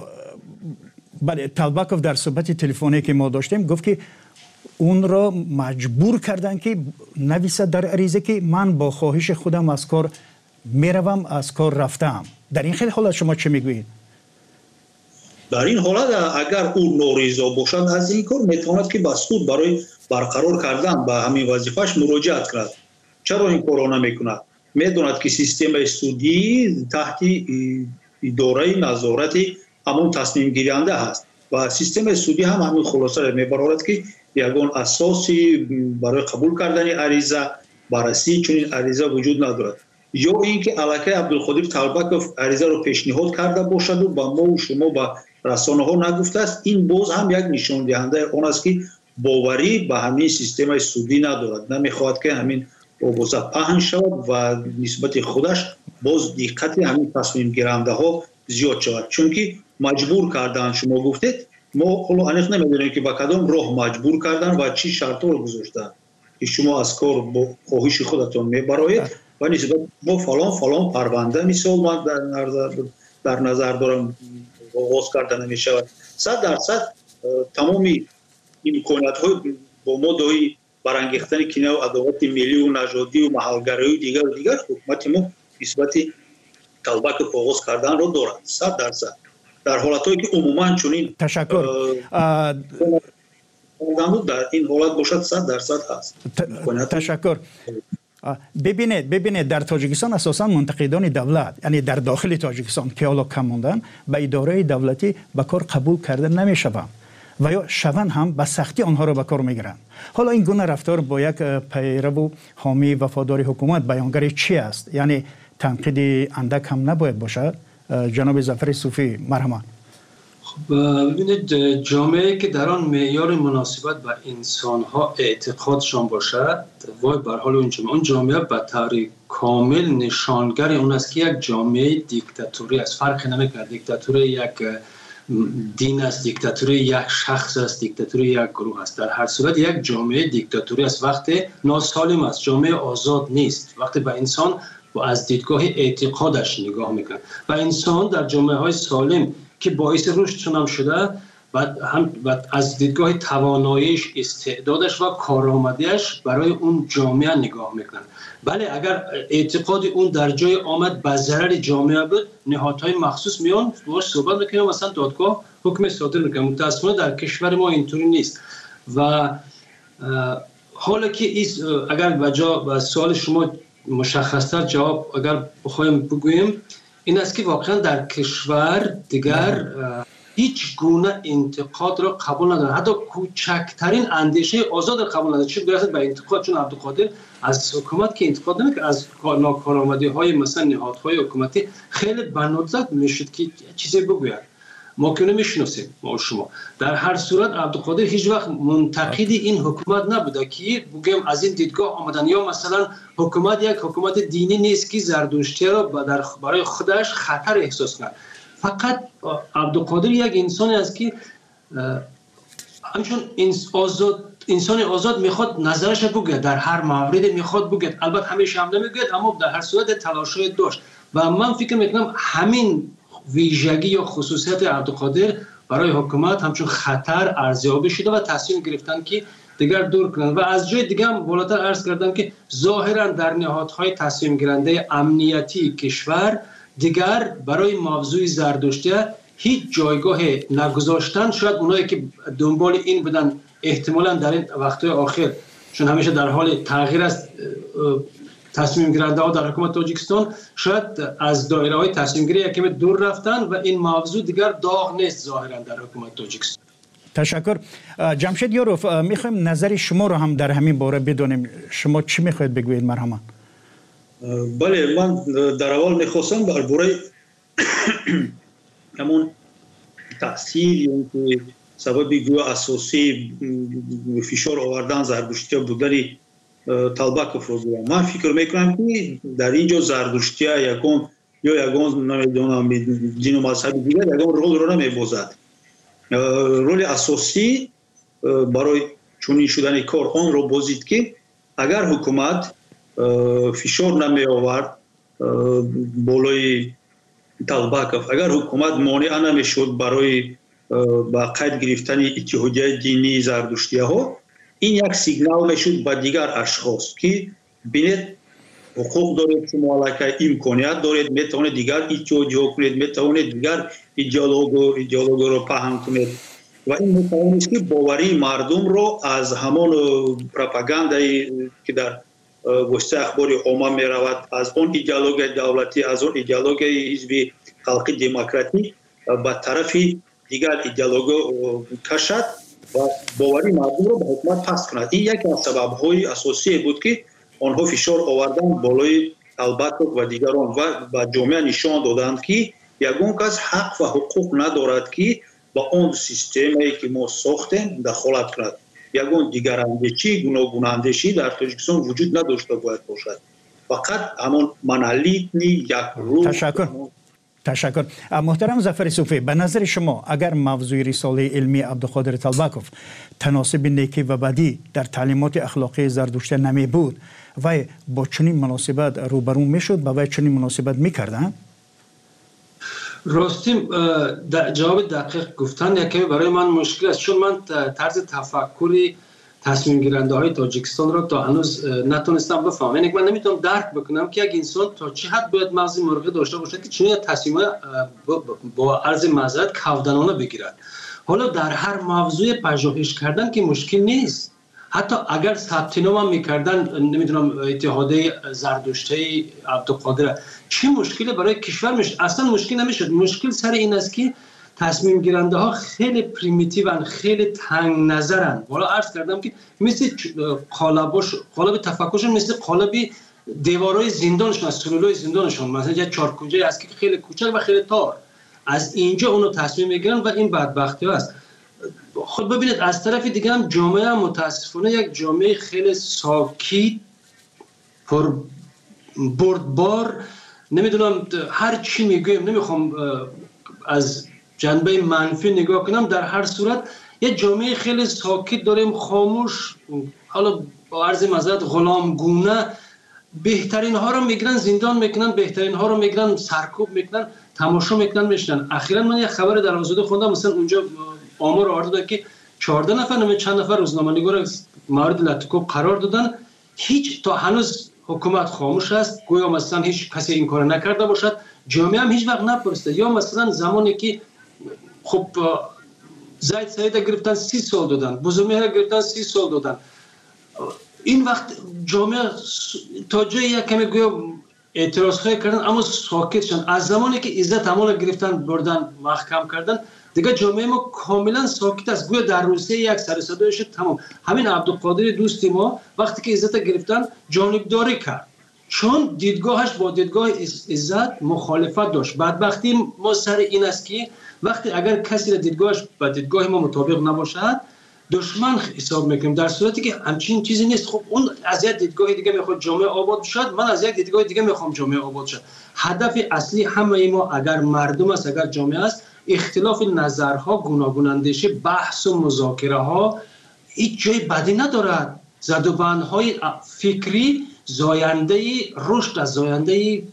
طلبکوف در صحبت تلفنی که ما داشتیم گفت که اون را مجبور کردن که نویسد در عریضه که من با خواهش خودم از کار میروم، از کار رفتم. در این خیلی حالت شما چه میگویید؟ در این حالت اگر او نارضا باشد از این کار میتواند که با سود برای برقرار کردن به همین وظیفه‌اش مراجعت کند. چرا این کار را نمیکند؟ میدوند که سیستم سودی تحت اداره نظارت همون تصمیم گیرنده هست و سیستم سودی هم همین خلاصه میبرد که یگان اساسی برای قبول کردن عریضه بررسی چون این عریضه وجود ندارد، یا اینکه الکی عبدالقادر طلبکوف عریضه رو پیشنهاد کرده باشد و با ما و شما با رسانه ها نگفته است. این باز هم یک نشان دهنده آن است که باوری به همین سیستم سودی ندارد، نمیخواهد که همین اوضاع پهن شود و نسبت خودش باز دقت همین تصمیم گیرنده ها زیاد شود، چون که مجبور کردن. شما گفتید ما حالا انیخ نمیدونیم که با کدام راه مجبور کردن و چی شرط رو گذاشتن که شما از کار با خواهش خودتون میبرایید و نسبت با فلان فلان پرونده مثال من در نظر در نظر دارم آغاز کردن می شود. صد درصد تمامی امکانات های با ما دایی برانگیختن کینه و عداوت ملی و نژادی و محلگرایی و دیگر و دیگر حکومت ما نسبت طلبکوف آغاز کردن رو دارد. صد درصد در حالتایی که عموما چنین تشکر در این حالت باشد صد درصد هست. تشکر. ببینید ببینید در تاجیکستان اساسا منتقدان دولت یعنی در داخل تاجیکستان که حالا کم موندن به اداره دولتی به کار قبول کرده نمیشوند و یا شون هم به سختی آنها را به کار میگیرند. حالا این گونه رفتار با یک پیرو و حامی وفادار حکومت بیانگر چی است؟ یعنی تنقید اندک هم نباید باشد؟ جناب ظفر صوفی مرحمت. خب ببینید جامعه که در آن معیار مناسبت به انسان‌ها اعتقادشان باشد وای بر حال اون جامعه. اون جامعه به طور کامل نشانگر اون است که یک جامعه دیکتاتوری است. فرق نمی‌کند دیکتاتوری یک دین است، دیکتاتوری یک شخص است، دیکتاتوری یک گروه است. در هر صورت یک جامعه دیکتاتوری است وقتی ناسالم است، جامعه آزاد نیست، وقتی به انسان و از دیدگاه اعتقادش نگاه میکنه. و انسان در جامعه های سالم که باعث رشدشون هم شده بعد هم بعد از دیدگاه تواناییش، استعدادش و کارآمدیش برای اون جامعه نگاه میکنن. بله اگر اعتقاد اون در جای آمد به ضرر جامعه بود، نهادهای مخصوص میان باهاش صحبت میکنن، مثلا دادگاه حکم صادر میکنه. متاسفانه در کشور ما اینطوری نیست و حالا که ایس اگر به سوال شما مشخصتر جواب اگر بخوایم بگوییم، این است که واقعا در کشور دیگر هیچ گونه انتقاد را قبول نداره، حتی کوچکترین اندیشه آزاد را قبول نداره. چه برسد به انتقاد، چون عبدالقادر از حکومت که انتقاد نمیکنه، از ناکارآمدی های مثلا نهادهای حکومتی خیلی به ندرت میشد که چیزی بگوید. ما که نمیشناسیم ما شما. در هر صورت عبدالقادر هیچ وقت منتقد این حکومت نبوده که بگیم از این دیدگاه آمدن، یا مثلا حکومت یک حکومت دینی نیست که زردشتی را برای خودش خطر احساس کنه. فقط عبدالقادر یک انسانی است که همچون آزاد انسان آزاد میخواد نظرش بگه، در هر موردی میخواد بگه، البته همیشه هم نمیگه، اما در هر صورت تلاشای داشت و من فکر میکنم همین ویژگی یا خصوصیت عبدالقادر برای حکومت همچون خطر ارزیابی شده و تصمیم گرفتن که دیگر دور کنن. و از جای دیگه هم بالاتر عرض کردم که ظاهرا در نهادهای تصمیم گیرنده امنیتی کشور دیگر برای موضوع زردشتی هیچ جایگاه نگذاشتن. شاید اونایی که دنبال این بودن احتمالاً در این وقت‌های آخر، چون همیشه در حال تغییر است تصمیم گیرنده ها در حکومت تاجیکستان، شاید از دایره های تصمیم گیری یکم دور رفتن و این موضوع دیگر داغ نیست ظاهرا در حکومت تاجیکستان. تشکر. جمشید یاروف، میخوایم نظر شما رو هم در همین باره بدونیم. شما چی میخواید بگویید مرحبا؟ بله، من در اول میخواستم درباره همون تاثیر که سبب گویا اساسی فشار آوردن زردشتی بودنی طالباکوف رو بگم. من فکر میکنم که در اینجا زردشتی یکون یا یکون نمیدونم دین و مذهب دیگر یکون رول رو نمیبازد. رول اساسی برای چنین شدن کار آن رو بازید که اگر حکومت فشار نمی آورد بالای طالباکوف، اگر حکومت مانع نمیشد برای با قید گرفتن اتحادیه دینی زردشتی ها، این یک سیگنال میشد به دیگر اشخاص که بینید حقوق دارید، شما علیه امکانیت دارید، میتوانید دیگر اتحادیه ها کنید، میتوانید دیگر ایدئولوژی ایدئولوژی رو پهن کنید و این میتوانید که باوری مردم رو از همان پروپاگاندایی که در وسیله اخباری عامه می رود، از اون ایدئولوژی دولتی، از اون ایدئولوژی حزب خلقی دموکراتیک به طرف دیگر ایدئولوژی کشد و باوری مردم رو به حکومت پس کند. این یکی از سبب‌های اساسی بود که آنها فشار آوردن بالای طالباکوف و دیگران و به جامعه نشان دادند که یگان کس حق و حقوق ندارد که با اون سیستمی که ما ساختیم دخالت کند. یگان دیگر اندیشی، گوناگون اندیشی در تاجیکستان وجود نداشته باید باشد. فقط همون منالیتنی یک روح. تشکر. تشکر. محترم ظفر صوفی، به نظر شما اگر موضوع رساله علمی عبدالقادر طالباکوف تناسب نیکی و بدی در تعلیمات اخلاقی زردشتی نمی بود و با چنین مناسبت روبرو میشد، با وی چنین مناسبت میکردن؟ راستیم جواب دقیق گفتن یکی برای من مشکل است، چون من طرز تفکری تصمیم گیرنده های تاجیکستان را تا هنوز نتونستم بفهمم. یعنی من نمیتونم درک بکنم که یک انسان تا چه حد باید مغز مرغی داشته باشد که چنین تصمیم با عرض معذرت کودنانه بگیرد. حالا در هر موضوع پژوهش کردن که مشکل نیست، حتی اگر ثبت نام هم میکردن نمیدونم اتحادیه زردشتی عبدالقادر، چه مشکلی برای کشور میشه؟ اصلا مشکل نمیشد. مشکل سر این است که تصمیم گیرنده ها خیلی پریمیتیون، خیلی تنگ نظرن. والا عرض کردم که مثل قالبش قالب تفکرشون مثل قالب دیوارای زندانشون، از سلولای زندانشون، مثلا یه چارکوجه است که خیلی کوچک و خیلی تار، از اینجا اونو تصمیم میگیرن و این بدبختی هست. خود ببینید از طرف دیگه هم جامعه متاسفانه یک جامعه خیلی ساکت، پر بردبار، نمیدونم هر چی میگویم نمیخوام از جنبه منفی نگاه کنم، در هر صورت یه جامعه خیلی ساکت داریم، خاموش، حالا با عرض معذرت غلامگونه، بهترین ها رو میگیرن زندان میکنن، بهترین ها رو میگیرن سرکوب میکنن، تماشا میکنن میشنن. اخیراً من یه خبر در آزادی خوندم، مثلا اونجا آمار آورده که چهارده نفر نمی چند نفر روزنامه‌نگار مورد لطکوب قرار دادن. هیچ تا هنوز حکومت خاموش است، گویا مثلا هیچ کسی این کار نکرده باشد. جامعه هم هیچ وقت نپرسته. یا مثلا زمانی که خب زید سعید گرفتن سی سال دادن، بزرگمهر گرفتن سی سال دادن، این وقت جامعه تا جایی یک کمی گویا اعتراض خواهی کردن اما ساکت شدن. از زمانی که عزت امال گرفتن بردن محکم کردن دیگه جامعه ما کاملا ساکت است، گویا در روسیه یک سر صدای شد تمام. همین عبدالقادر دوستی ما وقتی که عزت گرفتن جانبداری کرد چون دیدگاهش با دیدگاه عزت مخالفت داشت. بدبختی ما سر این است که وقتی اگر کسی دیدگاهش با دیدگاه ما مطابق نباشد دشمن حساب میکنیم، در صورتی که همچین چیزی نیست. خب اون از یک دیدگاه دیگه میخواد جامعه آباد شد، من از یک دیدگاه دیگه میخوام جامعه آباد شد. هدف اصلی همه ما اگر مردم است، اگر جامعه است، اختلاف نظرها، گوناگون اندیشه، بحث و مذاکره ها هیچ جای بدی ندارد. زد و بندهای فکری زاینده رشد است، زاینده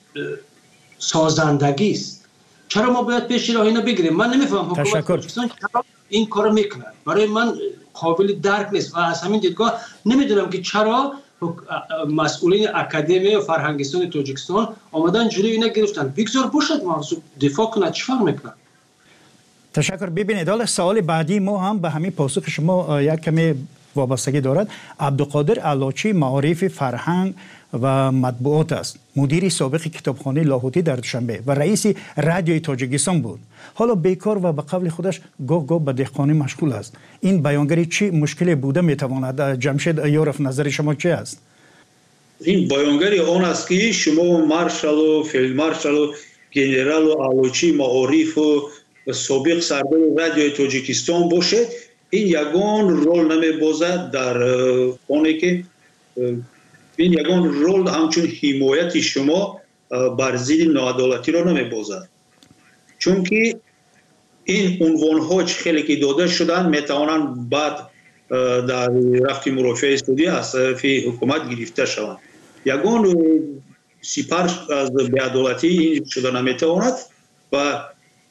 سازندگی است. چرا ما باید پیش راه اینا بگیریم؟ من نمیفهم حکومت پاکستان چرا این کارو میکنه. برای من قابل درک نیست و از همین دیدگاه نمیدونم که چرا مسئولین اکادمی و فرهنگستان تاجیکستان آمدن جلوی اینا گرفتن. بگذار باشد موضوع دفاع کنه، چی فرق میکنه؟ تشکر. ببینید حالا سوال بعدی ما هم به همین پاسخ شما یک کمی وابستگی دارد. عبدالقادر علاچی معارف فرهنگ و مطبوعات است، مدیر سابق کتابخانه لاهوتی در دوشنبه و رئیس رادیوی تاجیکستان بود. حالا بیکار و به قول خودش گاه گاه به دهقانی مشغول است. این بیانگری چی مشکلی بوده میتواند؟ جمشید یارف، نظر شما چی است؟ این بیانگری آن است که شما مارشال و فیلد مارشال و گنرال و علاچی معارف و سابق سردار رادیوی تاجیکستان باشد، این یگان رول نمیبازد در آنی که این یگان رول همچون حمایت شما بر ضد ناعدالتی را نمیبازد. چون که این عنوان ها خیلی که داده شدن میتوانند بعد در رفت مرافع سعودی از طرف حکومت گرفته شوند. یگان سپر از بی‌عدالتی این شده نمیتواند و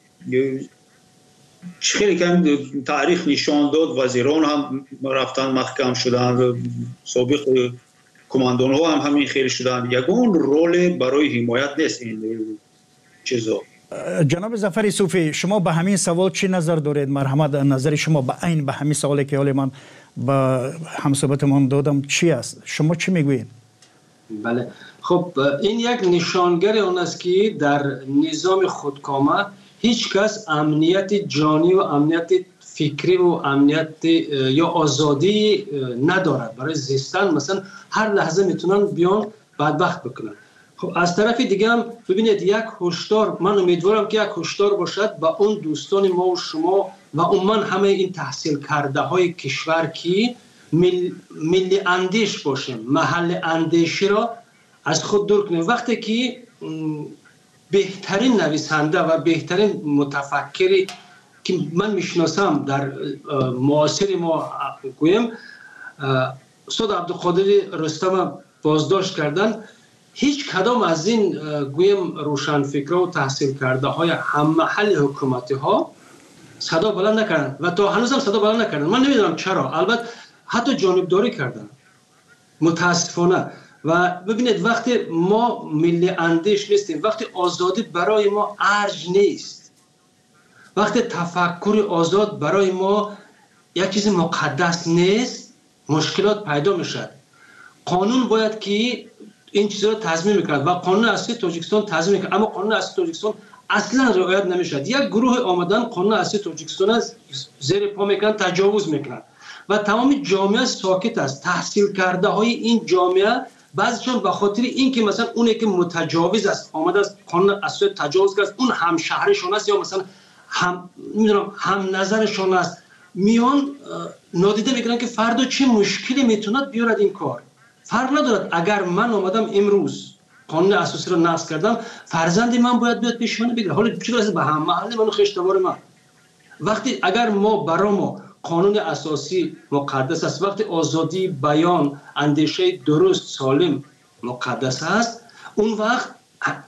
خیلی کم تاریخ نشان داد. وزیران هم رفتن محکم شدند، سابق کماندان ها هم همین خیلی شدند. یگان رول برای حمایت نیست این چیزا. جناب ظفر صوفی، شما به همین سوال چی نظر دارید؟ مرحمت نظر شما به عین به همین سوالی که حالا من به همصحبتمان دادم چی است؟ شما چی میگویید؟ بله، خب این یک نشانگر اون است که در نظام خودکامه هیچ کس امنیت جانی و امنیت فکری و امنیت یا آزادی ندارد برای زیستن. مثلا هر لحظه میتونن بیان بدبخت بکنن. خب از طرف دیگه هم ببینید یک هشدار، من امیدوارم که یک هشدار باشد با اون دوستان ما و شما و عموما همه این تحصیل کرده های کشور که مل، ملی اندیش باشیم، محل اندیشی را از خود دور کنیم. وقتی که بهترین نویسنده و بهترین متفکری که من میشناسم در معاصر ما گویم استاد عبدالقادر رستم بازداشت کردن، هیچ کدام از این گویم روشنفکرها و تحصیل کرده های هم محل حکومتی ها صدا بلند نکردن و تا هنوز هم صدا بلند نکردن. من نمیدونم چرا، البته حتی جانبداری کردن متاسفانه. و ببینید وقتی ما ملی اندیش نیستیم، وقتی آزادی برای ما ارج نیست، وقتی تفکر آزاد برای ما یک چیز مقدس نیست، مشکلات پیدا میشد. قانون باید که این چیزا رو تضمین میکرد و قانون اساسی تاجیکستان تضمین میکرد، اما قانون اساسی تاجیکستان اصلا رعایت نمیشد. یک گروه آمدن قانون اساسی تاجیکستان از زیر پا میکنن، تجاوز میکنن و تمام جامعه ساکت است. تحصیل کرده های این جامعه بعضیشون به خاطر اینکه مثلا اونی که متجاوز است آمده است قانون اساسی تجاوز کرد، اون هم شهرشون است یا مثلا هم نمیدونم هم نظرشون است، میان نادیده میگیرن که فردا چه مشکلی میتونه بیارد این کار. فرق ندارد اگر من آمدم امروز قانون اساسی رو نقض کردم، فرزند من باید بیاد پیش من بگیره. حالا چه برسه به هم محل من و خشتوار من. وقتی اگر ما برای ما قانون اساسی مقدس است، وقتی آزادی بیان، اندیشه درست سالم مقدس است، اون وقت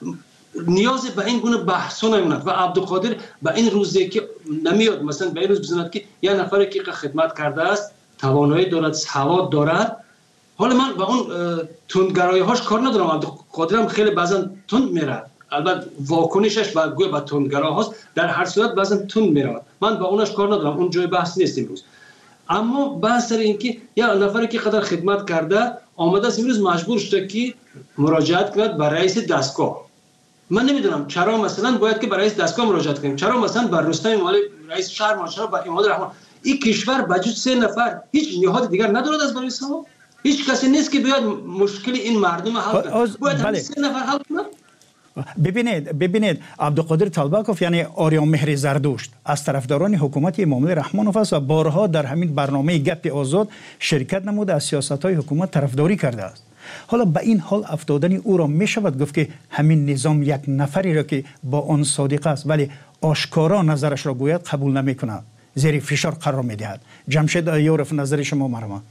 نیاز به این گونه بحث نمیاد و عبدالقادر به این روزی که نمیاد مثلا به این روز بزند که یه نفری که خدمت کرده است توانایی دارد سواد دارد. حالا من با اون تندگرایی هاش کار ندارم، عبدالقادر هم خیلی بعضا تند میره، البته واکنشش با گوی با تندگرا هاست، در هر صورت بعضا تند میره، من با اونش کار ندارم، اون جای بحث نیست امروز. اما بحث سر این که یا نفری که قدر خدمت کرده آمده است امروز مجبور شده که مراجعت کند به رئیس دستگاه. من نمیدونم چرا مثلا باید که به رئیس دستگاه مراجعت کنیم، چرا مثلا بر رستم امالی رئیس شهر ما، چرا با اماد رحمان؟ این کشور بجز سه نفر هیچ نهاد دیگر ندارد از برای سما، هیچ کسی نیست که بیاد مشکل این مردم حل کنه، باید همین سه نفر حل کنه. ببینید ببینید عبدالقادر طالبکوف یعنی آریا مهر زردشت از طرفداران حکومت امام رحمانوف است و بارها در همین برنامه گپ آزاد شرکت نموده، از سیاست‌های حکومت طرفداری کرده است. حالا به این حال افتادن او را می شود گفت که همین نظام یک نفری را که با آن صادق است ولی آشکارا نظرش را گوید قبول نمی کند، زیر فشار قرار می دهد. جمشید یورف نظر شما مرحبا.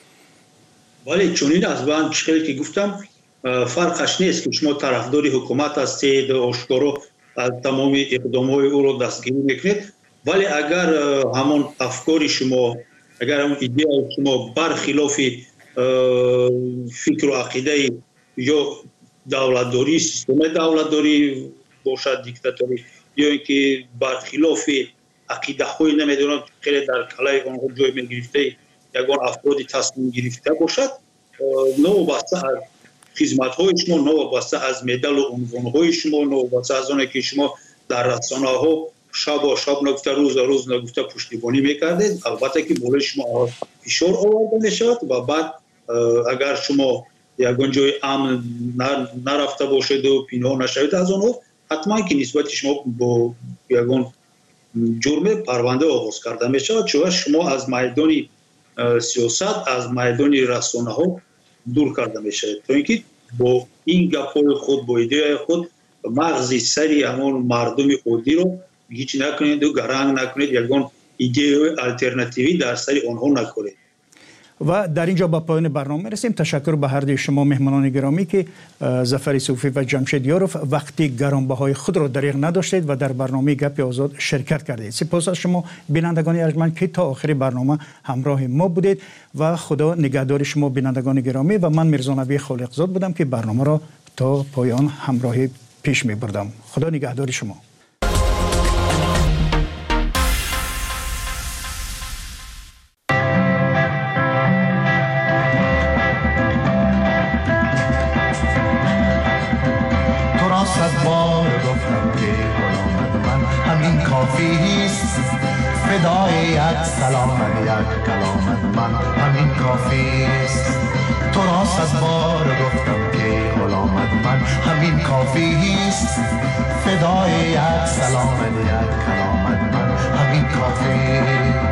ولی چونین از من چیزی که گفتم فرقش نیست که شما طرفداری حکومت هستید، آشکارا از تمام اقدامات او را دستگیری میکنید، ولی اگر همون افکار شما، اگر همون ایده شما برخلاف فکر و عقیده یا دولتداری، سیستم دولتداری باشد، دیکتاتوری، یا اینکه برخلاف عقیده های نمیدونم خیلی در کلای آنها جای میگرفته یگان افرادی تصمیم گرفته باشد، نوبسته از خدمت های شما، نوبسته از مدل و عنوان های شما، نوبسته از آنه که شما در رسانه ها شب و شب نگفته، روز و روز نگفته پشتیبانی میکردید، البته که بالای شما فشار آورده میشود و بعد اگر شما یگان جای امن نرفته باشید و پنهان نشوید از آنها، حتما که نسبت شما با یگان جرم پرونده آغاز کرده میشود، چون شما از میدان سیاست، از میدان رسانه ها دور کرده میشود، تا اینکه با این گپ‌های خود، با ایده خود مغز سری همون مردم عادی رو هیچ نکنید و گرنگ نکنید، یگان ایده الटरनेटिव्ی در سری آنها نکنید. و در اینجا با پایان برنامه رسیم. تشکر به هر دوی شما مهمانان گرامی که ظفر صوفی و جمشید یاروف وقتی گرانبهای خود را دریغ نداشتید و در برنامه گپ آزاد شرکت کردید. سپاس از شما بینندگان ارجمند که تا آخر برنامه همراه ما بودید و خدا نگهدار شما بینندگان گرامی. و من میرزا نبی خالقزاد بودم که برنامه را تا پایان همراهی پیش می بردم. خدا نگهدار شما. فدای یک سلامت یک کلامت من همین کافی است. تو را صد بار گفتم که غلامت من همین کافی است. فدای یک سلامت یک کلامت من همین کافی.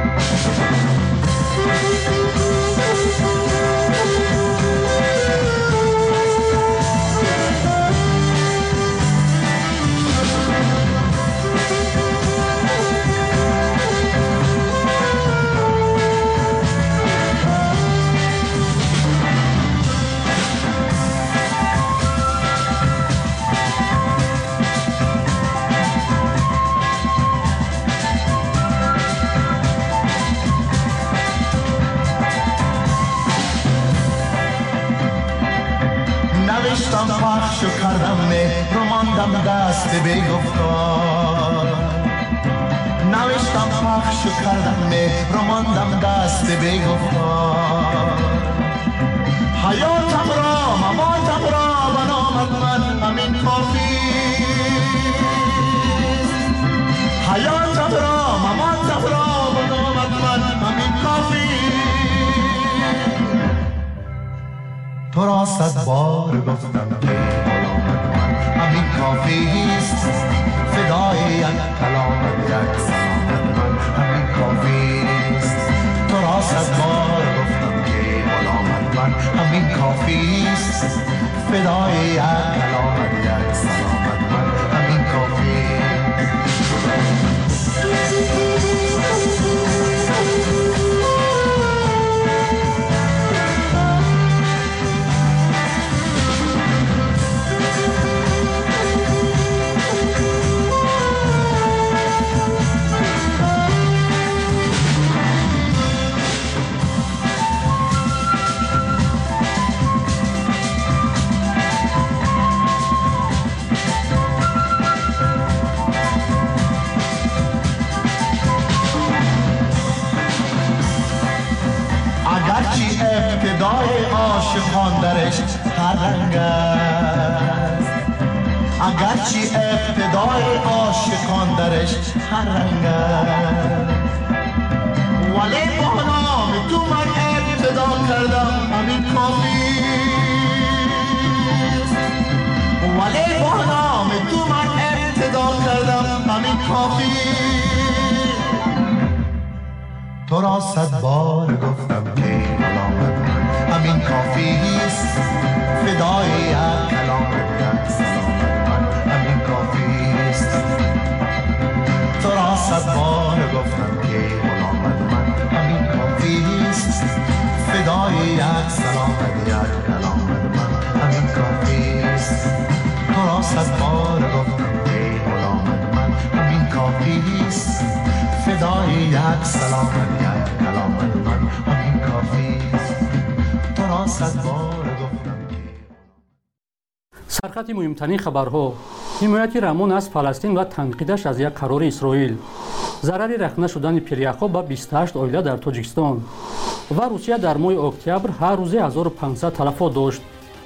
نوشتم پخش و کردم مهر رو ماندم دست بی‌گفتار. نوشتم پخش و کردم مهر رو ماندم دست بی‌گفتار. حیاتم را مماتم را به نامت من همین کافی. حیاتم را مماتم را به نامت من همین کافی. تو را صد بار گفتم که غلامت من همین کافی است. فدای یک کلامت یک سلامت من همین کافی است. تو را صد بار گفتم که غلامت من همین کافی است. فدای یک کلامت یک سلامت من همین کافی رنگ است اگرچه ابتدای عاشقان درش هر رنگ است ولی با نام تو من ابتدا کردم همین کافی ولی با نام تو من ابتدا کردم همین کافی تو را صد بار گفتم که علامت من همین کافی است فدای یک کلام یک سلامت من همین کافی است تو را صد بار گفتم که علامت من همین کافی است فدای یک سلامت یک کلامت من همین کافی است تو را صد بار گفتم که علامت من همین کافی است فدای یک سلامت یک کلامت من همین کافی است تو را صد بار گفتم که سرخط مهمترین خبرها حمایت رامون از فلسطین و تنقیدش از یک قرار اسرائیل ضرری رخنه شدن پیریاخو با بیست و هشت oila در توجیکستان و روسیه در ماه اکتبر هر روز هزار و پانصد تلفات داشت.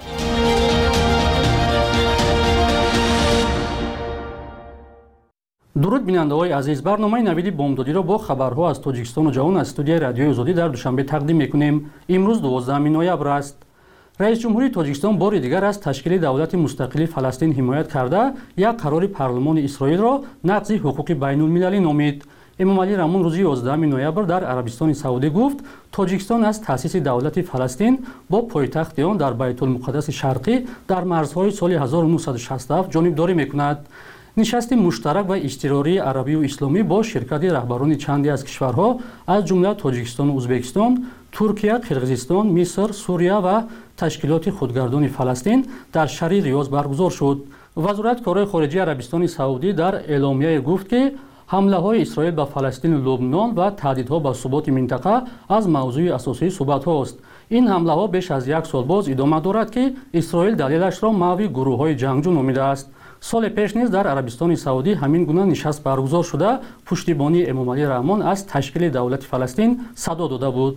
درود بیننده‌های عزیز، برنامه نوید بامدادی را با خبرها از توجیکستان و جهان از استودیوی رادیوی آزادی در دوشنبه تقدیم می‌کنیم. امروز دوازدهم نوامبر است. رئیس جمهوری توجیکستان بار دیگر از تشکیل دولت مستقل فلسطین حمایت کرده یک قرار پارلمان اسرائیل را نقض حقوق بین‌المللی نامید. امامعلی رامون روز یازدهم نوامبر در عربستان سعودی گفت توجیکستان از تأسیس دولت فلسطین با پایتخت آن در بیت المقدس شرقی در مرزهای سال هزار و نهصد و شصت و هفت جانبداری می‌کند. نشست مشترک و اضطراری عربی و اسلامی با شرکت رهبران چندی از کشورها از جمله تاجیکستان و ازبکستان، ترکیه، قرقیزستان، مصر، سوریه و تشکیلات خودگردان فلسطین در شهر ریاض برگزار شد. وزارت کارهای خارجه عربستان سعودی در اعلامیه گفت که حمله‌های اسرائیل به فلسطین و لبنان و تهدیدها به ثبات منطقه از موضوع اساسی صحبت هاست. این حمله‌ها بیش از یک سال باز ادامه دارد که اسرائیل دلیلش را موضوع گروه‌های جنگجو نامیده است. سال پیش نیز در عربستان سعودی همین گونه نشست برگزار شده پشتیبانی امامعلی رحمان از تشکیل دولت فلسطین صدا داده بود.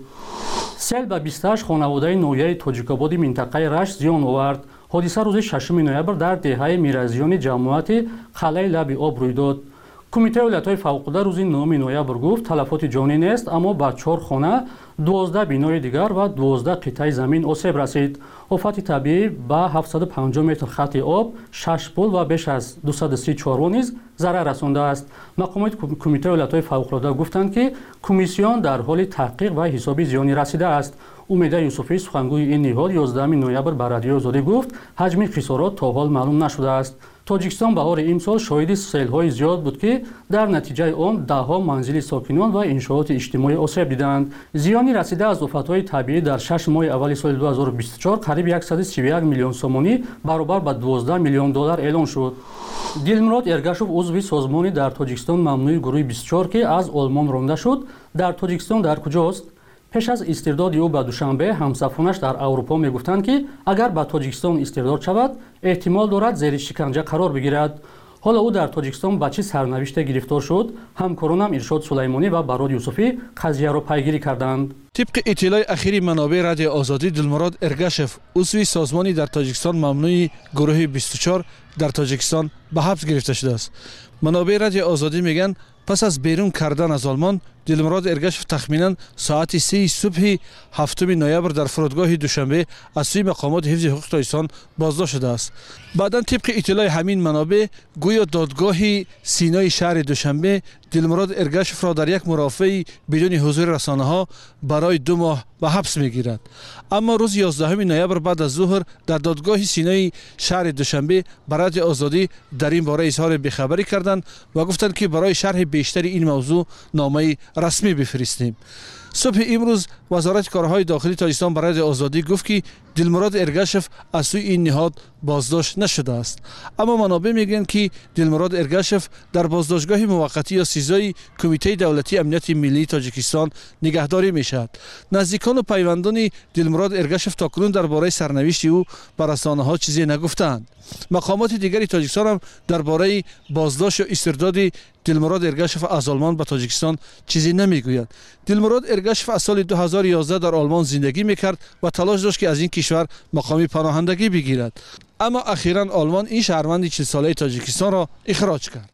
سیل به بیست و هشت خانواده نوحه تاجیک‌آباد منطقه رشت زیان آورد. حادثه روز ششم نوامبر در دهه میرزیان جماعت قلعه لب آب روی داد. کمیته ولایت‌های فوق‌العاده روز نهم نوامبر گفت تلفات جانی نیست، اما به چهار خانه، دوازده بینای دیگر و دوازده قطعه زمین آسیب رسید. آفت طبیعی به هفتصد و پنجاه متر خط آب، شش پل و بیش از دویست و سی و چهار نیز ضرر رسانده است. مقامات کمیته ولایت‌های فوق‌العاده گفتند که کمیسیون در حال تحقیق و حسابی زیانی رسیده است. امید یوسفی سخنگوی این نهاد یازدهم نوامبر به رادیوی آزادی گفت حجم خسارات تا حال معلوم نشده است. توجیکستان بهار امسال شاهد سیل‌های زیاد بود که در نتیجه آن ده‌ها منزل ساکنان و انشاءات اجتماعی آسیب دیدند. زیانی رسیده از آفت‌های طبیعی در شش ماه اول سال دو هزار و بیست و چهار قریب صد و سی و یک میلیون سومانی برابر با دوازده میلیون دلار اعلان شد. دلمراد ارگاشوف عضو سازمانی در توجیکستان ممنوع گروه بیست و چهار که از آلمان رانده شد در توجیکستان در کجاست؟ پیش از استرداد او به دوشنبه همسفرانش در اروپا میگفتند که اگر به تاجیکستان استرداد شود احتمال دارد زیر شکنجه قرار بگیرد. حالا او در تاجیکستان به چه سرنوشت گرفتار شد؟ همکارانم ارشاد سلیمانی و براد یوسفی قضیه را پیگیری کردند. طبق اطلاع اخیری منابع رادیو آزادی، دلمراد ارگاشف عضو سازمانی در تاجیکستان ممنوع گروه بیست و چهار در تاجیکستان به حبس گرفته شده است. منابع رادیو آزادی میگن پس از بیرون کردن از آلمان، دلمراد ارگاشف تخمینا ساعت سه صبح هفتم نوامبر در فرودگاه دوشنبه از سوی مقامات حفظ حقوق انسان بازداشت شده است. بعدا طبق اطلاع همین منابع گویا دادگاه سینای شهر دوشنبه دلمراد ارگاشف را در یک مرافعه بدون حضور رسانه‌ها برای دو ماه به حبس میگیرد. اما روز یازدهم نوامبر بعد از ظهر در دادگاه سینای شهر دوشنبه برای آزادی در این باره اظهار بی‌خبری کردند و گفتند که برای شرح بیشتر این موضوع نامه رسمی بفرستیم. صبح امروز وزارت کارهای داخلی تاجیکستان برای آزادی گفت که دلمراد ارگاشف از سوی این نهاد بازداشت نشده است. اما منابع میگن که دلمراد ارگاشف در بازداشتگاه موقتی یا سیزای کمیته دولتی امنیت ملی تاجیکستان نگهداری میشد. نزدیکان و پیوندان دلمراد ارگاشف تاکنون درباره سرنوشت او بر رسانه‌ها چیزی نگفتند. مقامات دیگری تاجیکستان هم درباره بازداشت و استرداد دلمراد ارگاشف از آلمان به تاجیکستان چیزی نمیگویند. دلمراد ارگاشف از سال دو هزار و یازده در آلمان زندگی میکرد و تلاش داشت که از این کشور کشور مقام پناهندگی بگیرد. اما اخیراً آلمان این شهروند چهل ساله تاجیکستان را اخراج کرد.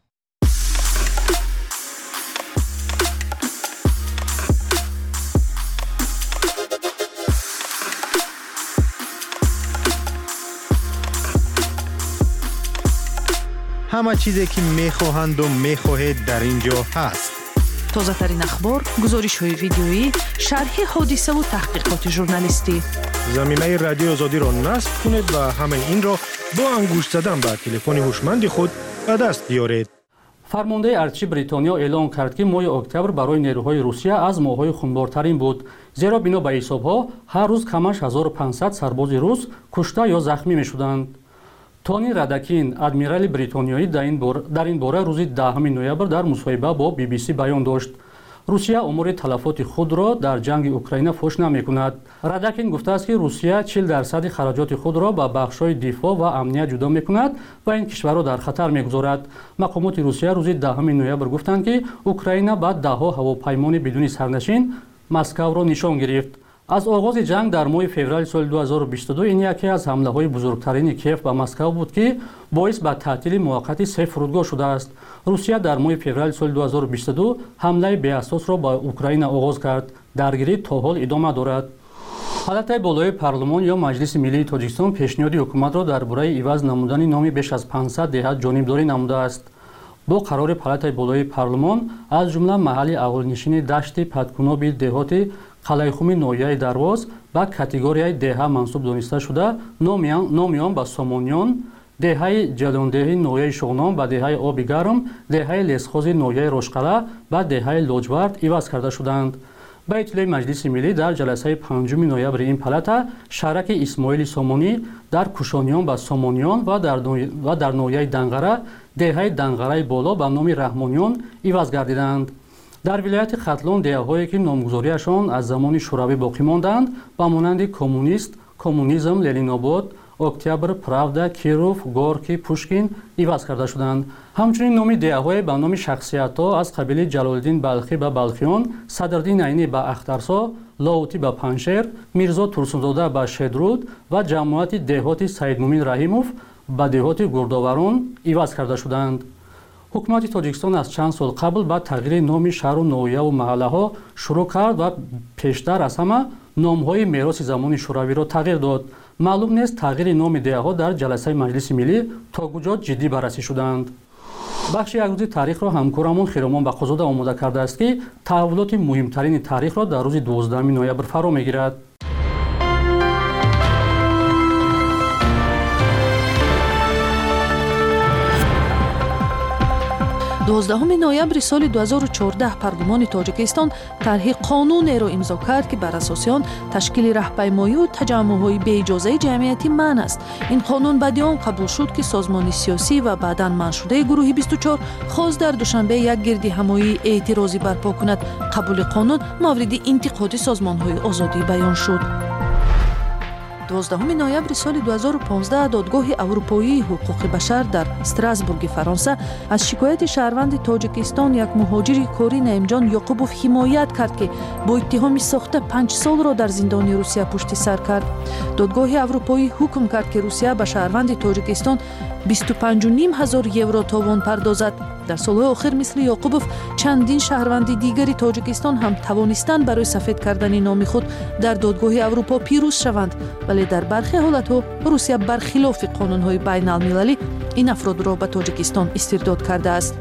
همه چیزی که میخواهند و میخواهید در اینجا هست. تازه ترین اخبار، گزارش های ویدیویی، شرح حادثه و تحقیقات ژورنالیستی. زمینه رادیو آزادی را نصب کنید و همه این را با انگشت زدن به تلفن هوشمند خود به دست بیارید. فرمانده ارتشی بریتانیا اعلام کرد که ماه اکتبر برای نیروهای روسیه از ماه‌های خونبارترین بود، زیرا بنا به حسابها هر روز کمش هزار و پانصد سرباز روس کشته یا زخمی می‌شدند. تونی ردکین، ادمیرال بریتانیایی در این باره روز دهم نوامبر در مصاحبه با بی بی سی بیان داشت. روسیه امور تلفات خود را در جنگ اوکراین فحش نمی‌کند. ردکین گفته است که روسیه چهل درصد خراجات خود را به بخش‌های دفاع و امنیت جدا می‌کند و این کشور را در خطر می‌گذارد. مقامات روسیه روز دهم نوامبر گفتند که اوکراین با ده‌ها هواپیمای بدون سرنشین مسکو را نشان گرفت. از آغاز جنگ در ماه فوریه سال دو هزار و بیست و دو این یکی از حمله‌های بزرگترین کیف به مسکو بود که باعث به تعطیل موقت سه فرودگاه شده است. روسیه در ماه فوریه سال دو هزار و بیست و دو حمله بی اساس را به اوکراین آغاز کرد. درگیری تا حال ادامه دارد. پالاتای بالای پارلمان یا مجلس ملی تاجیکستان پیشنهاد حکومت را درباره عوض نمودن نام بیش از پانصد دهه جانبداری نموده است. با قرار پالاتای بالای پارلمان از جمله محل اولنشین دشت پدکنابی دهات қалайхуми ноҳияи дарвоз ба категорияи деҳа мансуб дониста шуда номи он ба сомониён, деҳаи ҷалондеҳи ноҳияи шуғнон ба деҳаи оби гарм, деҳаи лесхози ноҳияи рошқала ба деҳаи лоҷвард иваз карда шуданд. ба иттилои маҷлиси миллӣ дар ҷаласаи панҷуми ноябри ин палата шараки исмоили сомонӣ дар кушониён ба сомониён ва дар ноҳияи данғара деҳаи данғараи боло ба номи раҳмониён иваз гардиданд. дар вилояти хатлон деҳаҳое ки номгузориашон аз замони шӯравӣ боқӣ монданд ба монанди коммунист, коммунизм, ленинобод, октябр, правда, киров, горки, пушкин иваз карда шуданд. ҳамчунин номи деҳаҳое ба номи шахсиятҳо аз қабили ҷалолиддин балхӣ ба балхиён, садриддин айнӣ ба ахтарсо, лоутӣ ба паншер, мирзо турсунзода ба шедруд ва ҷамоати деҳоти саидмумин раҳимов ба деҳоти гурдоварон иваз карда шуданд. ҳукумати тоҷикистон аз чанд сол қабл ба тағйири номи шаҳру ноҳияву маҳаллаҳо шурӯъ кард ва пештар аз ҳама номҳои мероси замони шӯравиро тағйир дод. маълум нест тағйири номи деҳаҳо дар ҷаласаи маҷлиси миллӣ то куҷо ҷиддӣ баррасӣ шуданд. бахши якрӯзи таърихро ҳамкорамон хиромон бақозода омода кардааст ки таҳаввулоти муҳимтарини таърихро дар рӯзи дувоздахуми ноябр фаро мегирад. دوازدهم ноябри соли ду ҳазору чордаҳ парлумони тоҷикистон тарҳи қонунеро имзо кард ки бар асоси он ташкили раҳпаймоию таҷаммӯъҳои беиҷозаи ҷамъиятӣ манъ аст. ин қонун баъди он қабул шуд ки созмони сиёсӣ ва баъдан манъшудаи гурӯҳи бисту чор хост дар душанбе як гирдиҳамоии эътирозӣ барпо кунад. қабули қонун мавриди интиқоди созмонҳои озодӣ баён шуд. دوازدهم ноябри соли ду ҳазору понздаҳ додгоҳи аврупоии ҳуқуқи башар дар Страсбурги Фаронса аз шикояти шаҳрванди Тоҷикистон як муҳоҷири корӣ Наимҷон Ёқубов ҳимоят кард ки бо иттиҳоми сохта панҷ солро дар зиндони Русия пушти сар кард. додгоҳи аврупоӣ ҳукм кард ки Русия ба шаҳрванди Тоҷикистон бисту панҷу ним ҳазор евро товон пардозад. дар солҳои охир мисли Ёқубов чандин шаҳрванди дигари Тоҷикистон ҳам тавонистанд барои сафед кардани номи худ дар додгоҳи Аврупо пирӯз шаванд, вале дар бархе ҳолатҳо Русия бархилофи қонунҳои байналмилалӣ ин афродро ба Тоҷикистон истирдод кардааст.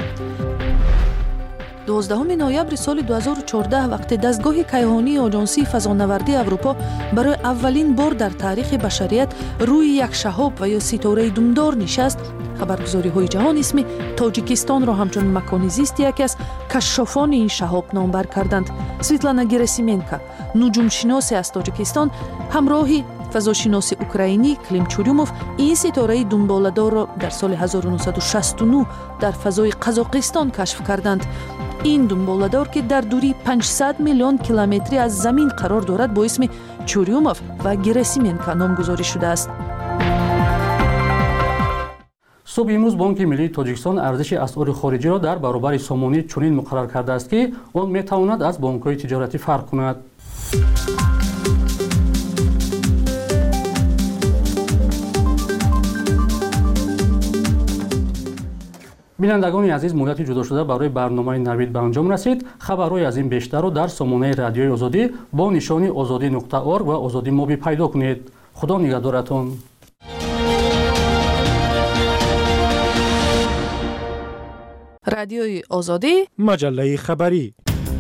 دوازدهم ноябри соли ду ҳазору чордаҳ вақте дастгоҳи кайҳонии оҷонсии фазонавардии Аврупо барои аввалин бор дар таърихи башарият рӯи як шаҳоб ва ё ситораи думдор нишаст, хабаргузориҳои ҷаҳон исми Тоҷикистонро ҳамчун макони зисти яке аз кашшофони ин шаҳоб номбар карданд. Светлана Герасименко, нуҷумшиносе аз Тоҷикистон, ҳамроҳи фазошиноси украинӣ Клим Чурюмов ин ситораи думболадорро дар соли ҳазору нӯҳсаду шасту нӯҳ дар фазои Қазоқистон кашф карданд. ин думболадор ки дар дурии панҷсад миллион километрӣ аз замин қарор дорад бо исми Чурюмов ва Герасименко номгузорӣ шудааст. субҳи имрӯз Бонки Миллии Тоҷикистон арзиши асъори хориҷиро дар баробари сомонӣ чунин муқаррар кардааст ки он метавонад аз бонкҳои тиҷоратӣ фарқ кунад. بینندگان عزیز، مدتی جدا شده برای برنامه نوید به انجام رسید. خبرهای از این بیشتر رو در سامانه رادیوی آزادی با نشانی آزادی نقطه اورگ و آزادی موبی پیدا کنید. خدا نگهدارتون. رادیوی آزادی، مجله خبری.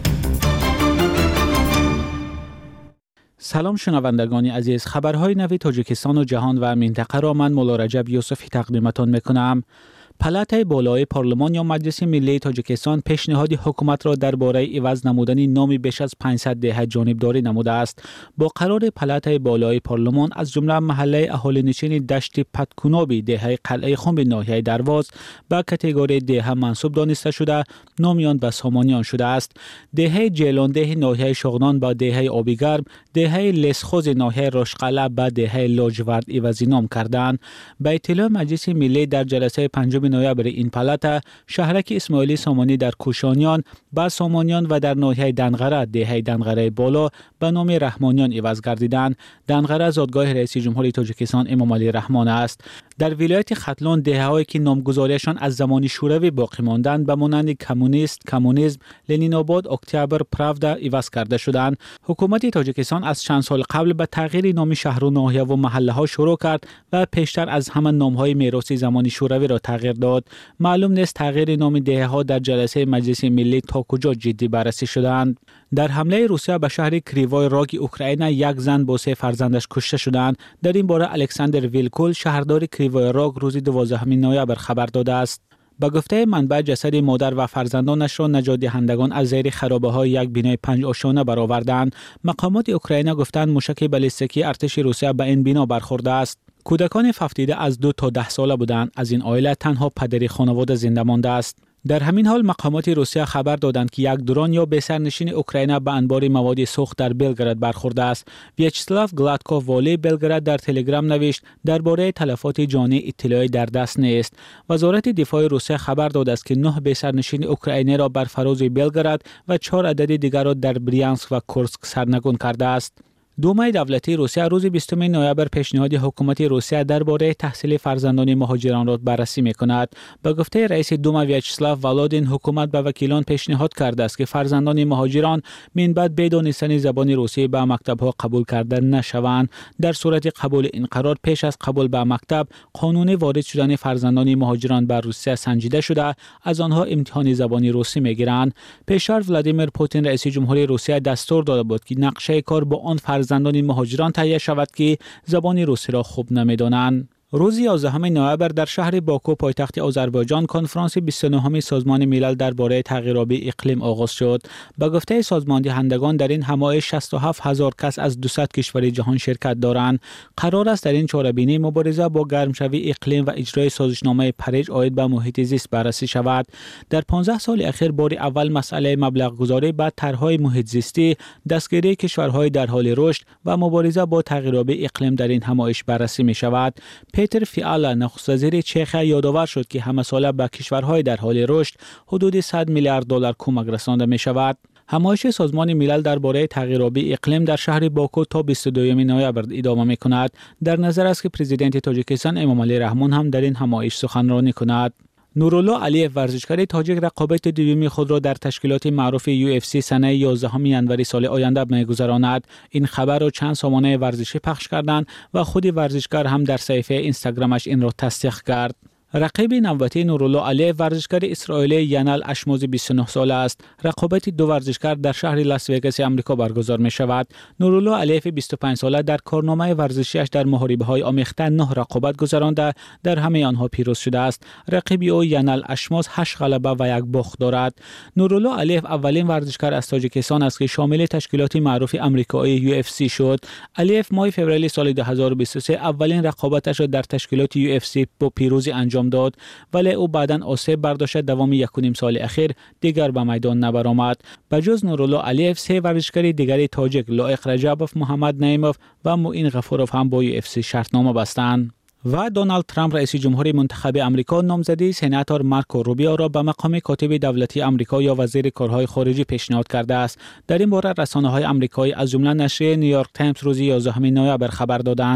سلام شنوندگان عزیز، خبرهای نوی تاجیکستان و جهان و منطقه را من مولا رجب یوسفی تقدیمتان میکنم. پلاتای بالای پارلمان یا مجلس ملی تاجیکستان پیشنهاد حکومت را درباره عوض نمودن نام بیش از پانصد دهه جانبداری نموده است. با قرار پلاتای بالای پارلمان از جمله محله اهالی نشین دشت پتکونابی دهه قلعه خنب ناحیه درواز به کاتگوری دهه منصوب دانسته شده، نامیان به سامانیان شده است. دهه جیلانده ناحیه شغنان با دهه آبیگرم، دهه لسخوز ناحیه رشقله به دهه لاجورد عوضی نام کردند. به اطلاع مجلس ملی در جلسه پنجم نوامبر این پلاتا، شهرک اسماعیلی سامانی در کوشانیان با سامانیان و در ناحیه دنغره دهه دنغره بالا به نام رحمانیان عوض گردیدند. دنغره زادگاه رئیس جمهوری تاجیکستان امام علی رحمان است. در ولایت ختلان دهه‌هایی که نامگذاریشان از زمان شوروی باقی ماندند به مانند کمونیست، کمونیسم، لنین آباد، اکتبر، پراودا عوض کرده شدند. حکومت تاجیکستان از چند سال قبل به تغییر نام شهر و ناحیه و محله ها شروع کرد و پیشتر از همان نام‌های میراثی زمان شوروی را تغییر داد. معلوم نیست تغییر نام دهه‌ها در جلسه مجلس ملی تا کجا جدی بررسی شدند. در حمله روسیه به شهر کریوای راگ اوکراین یک زن با سه فرزندش کشته شدند. در این باره الکساندر ویلکول شهردار کریوای راگ روز دوازدهم نوامبر خبر داده است. با گفته منبع جسد مادر و فرزندانش را نجات دهندگان از زیر خرابه های یک بنای پنج آشانه برآوردند. مقامات اوکراین گفتند موشک بالستیکی ارتش روسیه به این بنا برخورده است. کودکان ففتیده از دو تا ده ساله بودند. از این عائله تنها پدری خانواده زنده مانده است. در همین حال مقامات روسیه خبر دادند که یک درون یا به سرنشین اوکراین به انبار مواد سوخت در بلگراد برخورده است. ویاچسلاو گلادکوف والی بلگراد در تلگرام نوشت درباره تلفات جانی اطلاعی در دست نیست. وزارت دفاع روسیه خبر داده است که نه به سرنشین اوکراینی را بر فراز بلگراد و چهار عدد دیگر را در بریانسک و کورسک سرنگون کرده است. دومای دولتی روسیه روز بیستم نوامبر پیشنهاد حکومت روسیه درباره تحصیل فرزندان مهاجران را بررسی می‌کند. به گفته رئیس دوما ویاچسلاو ولادین، حکومت به وکیلان پیشنهاد کرده است که فرزندان مهاجران من بعد بدانستن زبان روسی به مکتب‌ها قبول کرده نشوند. در صورت قبول این قرار پیش از قبول به مکتب، قانون وارد شدن فرزندان مهاجران بر روسیه سنجیده شده، از آنها امتحان زبان روسی می‌گیرند. پیشتر ولادیمیر پوتین رئیس جمهوری روسیه دستور داده بود که نقشه کار با آن فرزندان مهاجران تهیه شود که زبان روسی را خوب نمی‌دانند. روز یازدهم نوامبر در شهر باکو پایتخت آذربایجان کنفرانس بیست و نهم سازمان ملل درباره تغییرآبی اقلیم آغاز شد. به گفته سازمان دهندگان در این همایش شصت و هفت هزار کس از دویست کشور جهان شرکت دارند. قرار است در این چهاربینی مبارزه با گرمشوی اقلیم و اجرای سازشنامه پاریس عاید به محیط زیست بررسی شود. در پانزده سال اخیر بار اول مسئله مبلغ گذاری به طرح‌های محیط زیستی، دستگیری کشورهای در حال رشد و مبارزه با تغییرآبی اقلیم در این همایش بررسی می شود. پیتر فیالا نخست وزیر چخیا یادآور شد که همه ساله به کشورهای در حال رشد حدود صد میلیارد دلار کمک رسانده می شود. همایش سازمان ملل درباره تغییرآبی اقلیم در شهر باکو تا بیست و دوم نوامبر ادامه می کند. در نظر است که پرزیدنت تاجیکستان امام علی رحمان هم در این همایش سخنرانی کند. نورالله علیف ورزشکار تاجیک رقابت دومی خود را در تشکیلات معروف یو اف سی سنه یازدهم ژانویه سال آینده می‌گذراند. این خبر را چند سامانه ورزشی پخش کردند و خود ورزشکار هم در صفحه اینستاگرامش این را تصدیق کرد. رقیب نوبتی نورالله علیف ورزشکار اسرائیلی ینال اشموزی بیست و نه ساله است. رقابت دو ورزشکار در شهر لاس وگاس آمریکا برگزار می شود. نورالله علیف بیست و پنج ساله در کارنامه ورزشیش در محاربه‌های آمیخته نه رقابت گذرانده، در همه آنها پیروز شده است. رقیب او ینال اشموز هشت غلبه و یک باخت دارد. نورالله علیف اولین ورزشکار از تاجیکستان است که شامل تشکیلات معروف آمریکایی یو اف سی شد. علیف ماه فوریه سال دو هزار و بیست و سه اولین رقابتش را در تشکیلات یو اف سی با پیروزی انجام داد، ولی او بعداً آسیب برداشت. دوام یک و نیم سال اخیر دیگر به میدان نبرآمد. بجز نورالله علیف سه ورزشکار دیگری تاجیک لایق رجبوف، محمد نعیموف و معین غفوروف هم با یو اف سی شرطنامه بستند. و دونالد ترامپ رئیس جمهوری منتخب امریکا نامزدی سناتور مارکو روبیو را به مقام کاتب دولتی امریکا یا وزیر کارهای خارجی پیشنهاد کرده است. در این باره رسانه‌های آمریکایی از جمله نشریه نیویورک تایمز روز یازدهم نوامبر خبر دادند.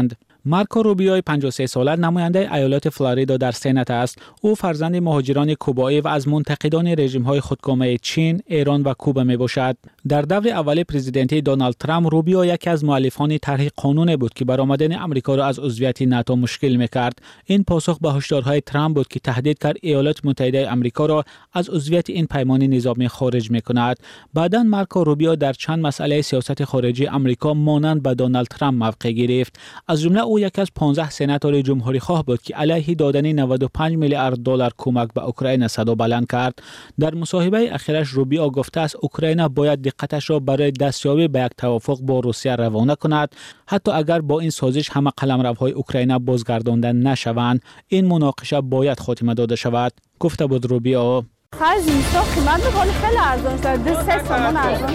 مارکو روبیو پنجاه و سه ساله نماینده ایالات فلوریدا در سنت است. او فرزند مهاجران کوبایی و از منتقدان رژیم‌های خودکامه چین، ایران و کوبا میباشد. در دور اول پرزیدنتی دونالد ترامپ روبیو یکی از مؤلفان طرح قانون بود که برآمدن آمریکا را از عضویت ناتو مشکل میکرد. این پاسخ به هشدارهای ترامپ بود که تهدید کرد ایالات متحده آمریکا را از عضویت این پیمان نظامی خارج میکند. بعداً مارکو روبیو در چند مسئله سیاست خارجی آمریکا مانند به دونالد ترامپ موقع گرفت. از جمله او یکی از پانزده سناتور جمهوری خواه بود که علیه دادن نود و پنج میلیارد دلار کمک به اوکراین صدا بلند کرد. در مصاحبه اخیرش روبیو گفته است اوکراین باید دقتش را برای دستیابی به یک توافق با روسیه روانه کند، حتی اگر با این سازش همه قلمروهای اوکراین بازگردانده نشوند. این مناقشه باید خاتمه داده شود، گفته بود روبیو. خرج نیستا قیمت بکنه خیلی ارزان شد. دو سه سامان ارزان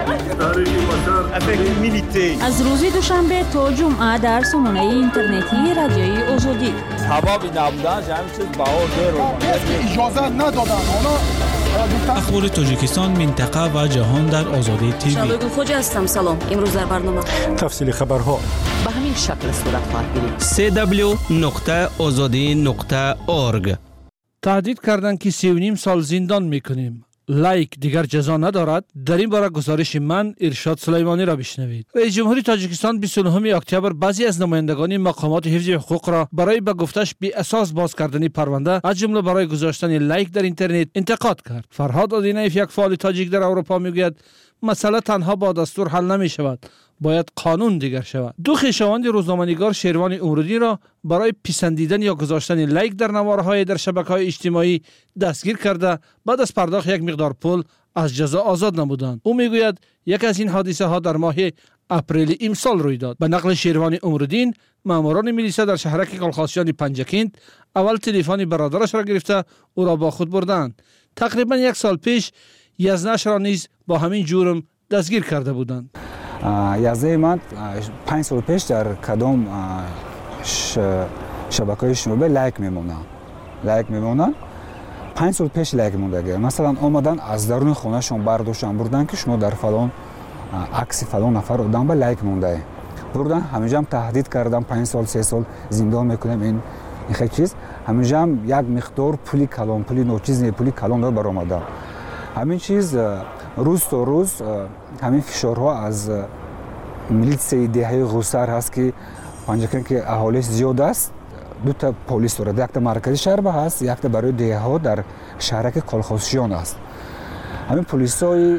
شد. از روز دوشنبه تا جمعه در سامانه اینترنتی رادیوی آزادی. حبابی نبودن جمعی چیز بها دیر اجازه ندادن. اخبار تاجیکستان، منطقه و جهان در آزادی تیوی. شالوگو خوجا هستم. سلام. امروز در برنامه تفصیل خبرها به همین شکل صورت خواهد گرفت. سی دبلیو نقطه آزادی نقطه اورگ. تهدید کردند که سی و نیم سال زندان میکنیم. لایک دیگر جزا ندارد. در این باره گزارش من ارشاد سلیمانی را بشنوید. رئیس جمهوری تاجیکستان بیست و نهم اکتبر بعضی از نمایندگان مقامات حفظ حقوق را برای به گفتش بی اساس باز کردن پرونده، از جمله برای گذاشتن لایک در اینترنت انتقاد کرد. فرهاد آدینایف، یک فعال تاجیک در اروپا، میگوید مسئله تنها با دستور حل نمی شود، باید قانون دیگر شود. دو خویشاوند روزنامه‌نگار شیروان امرودی را برای پسندیدن یا گذاشتن لایک در نوارهای در شبکه‌های اجتماعی دستگیر کرده بعد از پرداخت یک مقدار پول از جزا آزاد نمودند. او میگوید یک از این حادثه ها در ماه اپریل امسال روی داد. به نقل شیروان امرودین، ماموران میلیسا در شهرک کالخاسیان پنجکند اول تلفن برادرش را گرفته او را با خود بردند. تقریبا یک سال پیش یزنش را نیز با همین جرم دستگیر کرده بودند. یازده من پنج سال پیش در کدام شبکه‌های شنوبه لایک میمونن لایک میمونن پنج سال پیش لایک موندگی. مثلا اومدن از درون خونهشون برداشتن بردن که شما در فلان عکس فلان نفر آدم به لایک مونده بردن، همینجا هم تهدید کردن پنج سال سه سال زندان میکنیم. این این خیلی چیز همینجا هم یک مقدار پولی کلان پولی نوچیز نه پولی کلان رو برآمده. همین چیز روز تا روز همین فشارها از میلیسای دهه غوسر هست که پنجکن که اهالیش زیاد است. دو تا پلیس دارد، یک تا مرکزی شهر به هست، یک تا برای دهه ها در شهرک کالخاسیان است. همین پلیسای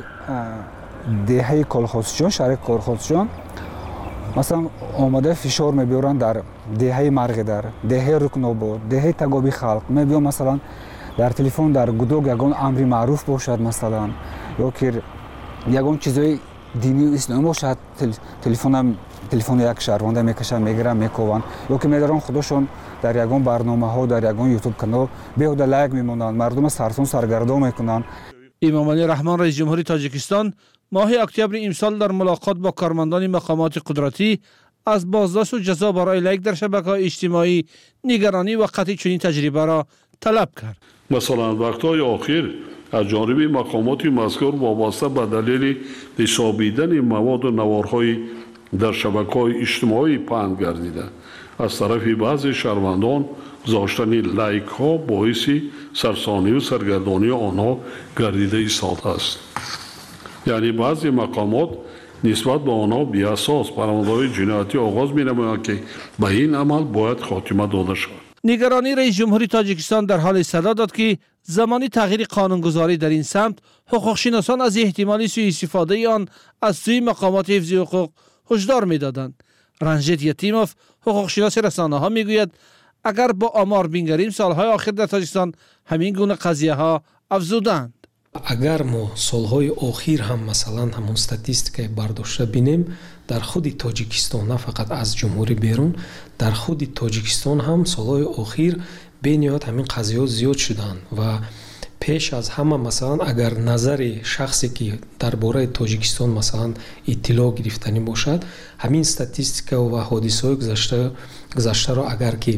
دهه کالخاسیان، شهرک کالخاسیان مثلا آماده فشار میبیارن در دهه مرغ، در دهه رکناباد، دهه تگابی خلق میبیان. مثلا در تلفن در گدوگ یگان امری معروف باشد، مثلا یا که یگان چیزای دینی و اسلامی باشد، تلفن تلفن یک شهرونده میکشن میگیرن میکوبن، یا که میدارن خودشون در یگان برنامه ها در یگان یوتیوب کانال بیهوده لایک میمونن، مردم سرسون سرگردان میکنن. امام علی رحمان رئیس جمهوری تاجیکستان ماه اکتبر امسال در ملاقات با کارمندان مقامات قدرتی از بازداشت و جزا برای لایک در شبکه‌های اجتماعی نگرانی و قطعی چنین تجربه را طلب کرد. مثلا وقت‌های اخیر از جانب مقامات مذکور وابسته به دلیل نشابیدن مواد و نوارهای در شبکه‌های اجتماعی پهن گردیده از طرف بعضی شهروندان گذاشتن لایک ها باعث سرسانی و سرگردانی آنها گردیده ایستاده است. یعنی بعضی مقامات نسبت به آنها بی اساس پرونده‌های جنایتی آغاز می‌نمایند که به این عمل باید خاتمه داده شود. نگرانی رئیس جمهوری تاجیکستان در حال صدا داد که زمانی تغییر قانونگذاری در این سمت حقوقشناسان از احتمالی سوء استفاده آن از سوی مقامات حفظ حقوق هشدار می‌دادند. رنجیت یتیموف حقوقشناس رسانه‌ها میگوید اگر با آمار بینگریم سالهای آخر در تاجیکستان همین گونه قضیه ها افزودند. اگر ما سالهای آخر هم مثلا همون استاتستیک برداشته بینیم در خود تاجیکستان، نه فقط از جمهوری بیرون، در خود تاجیکستان هم سالهای آخر بینیاد همین قضیه زیاد شدن و پیش از همه مثلا اگر نظر شخصی که درباره تاجیکستان مثلا اطلاع گرفتنی باشد، همین استاتستیک و حادثه‌های گذشته گذشته را اگر که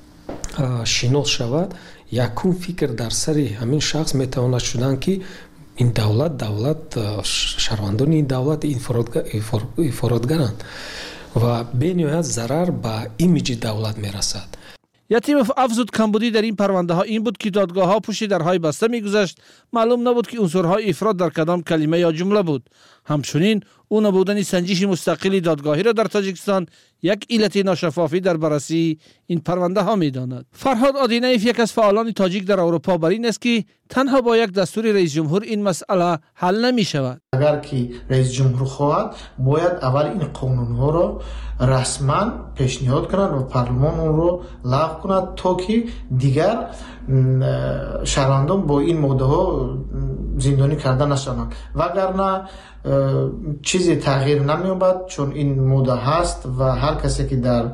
شناس شود، یکون فکر در سر همین شخص میتواند شدن که این دولت دولت شهروندان این دولت افرادگرند و به نهایت ضرر به ایمیج دولت میرسد. یتیموف افزود کمبودی در این پرونده ها این بود که دادگاه ها پشت درهای بسته میگذشت، معلوم نبود که عنصرهای افراد در کدام کلمه یا جمله بود. همچنین او نبودن سنجش مستقلی دادگاهی را در تاجیکستان یک علت ناشفافی در بررسی این پرونده ها میداند. فرهاد آدینایف یک از فعالان تاجیک در اروپا بر این است که تنها با یک دستور رئیس جمهور این مسئله حل نمی شود. اگر که رئیس جمهور خواهد باید اول این قانون ها را رسما پیشنهاد کند و پارلمان اون رو لغو کند تا که دیگر شهروندان با این ماده ها زندانی کرده نشوند، وگرنه چیزی تغییر نمی‌یابد، چون این ماده هست و هر کسی که در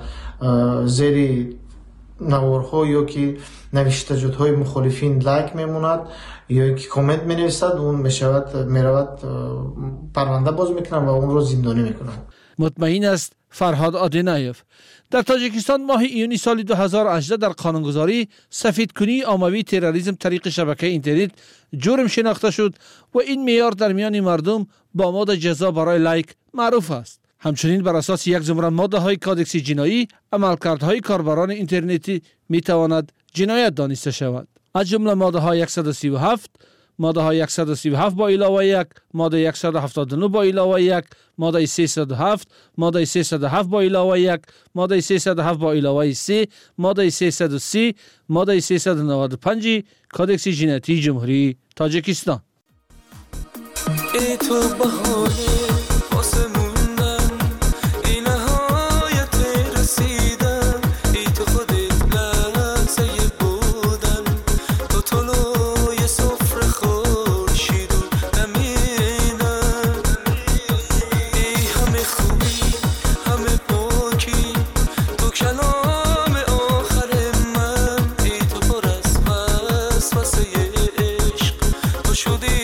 زیر نوارها یا که نوشتجات‌های مخالفین لایک میموند یا که کامنت می‌نویسد اون میشود میرود پرونده باز میکنن و اون رو زندانی میکنن. مطمئن است فرهاد آدینایف. در تاجیکستان ماه ایونی سال دو هزار و هجده در قانونگذاری سفیدکنی عاموی تروریسم طریق شبکه اینترنت جرم شناخته شد و این معیار در میان مردم با ماده جزا برای لایک معروف است. همچنین بر اساس یک زمره ماده های کادکس جنایی عملکردهای کاربران اینترنتی می تواند جنایت دانسته شود. از جمله ماده های صد و سی و هفت، ماده های صد و سی و هفت با علاوه یک، ماده صد و هفتاد و نه با علاوه یک، ماده سیصد و هفت، ماده سیصد و هفت با علاوه یک، ماده سیصد و هفت با علاوه سه، ماده سیصد و سی، ماده سیصد و نود و پنج کادکس جنایی جمهوری تاجیکستان. ای تو بهانه واسه موندن این نهایت رسیدن، ای تو خودت لحظه بودن، تو طلوع سفره خورشید و نمیدن، ای همه خوبی همه پاکی تو کلام آخر من، ای تو پر از وسوسه عشق تو شدی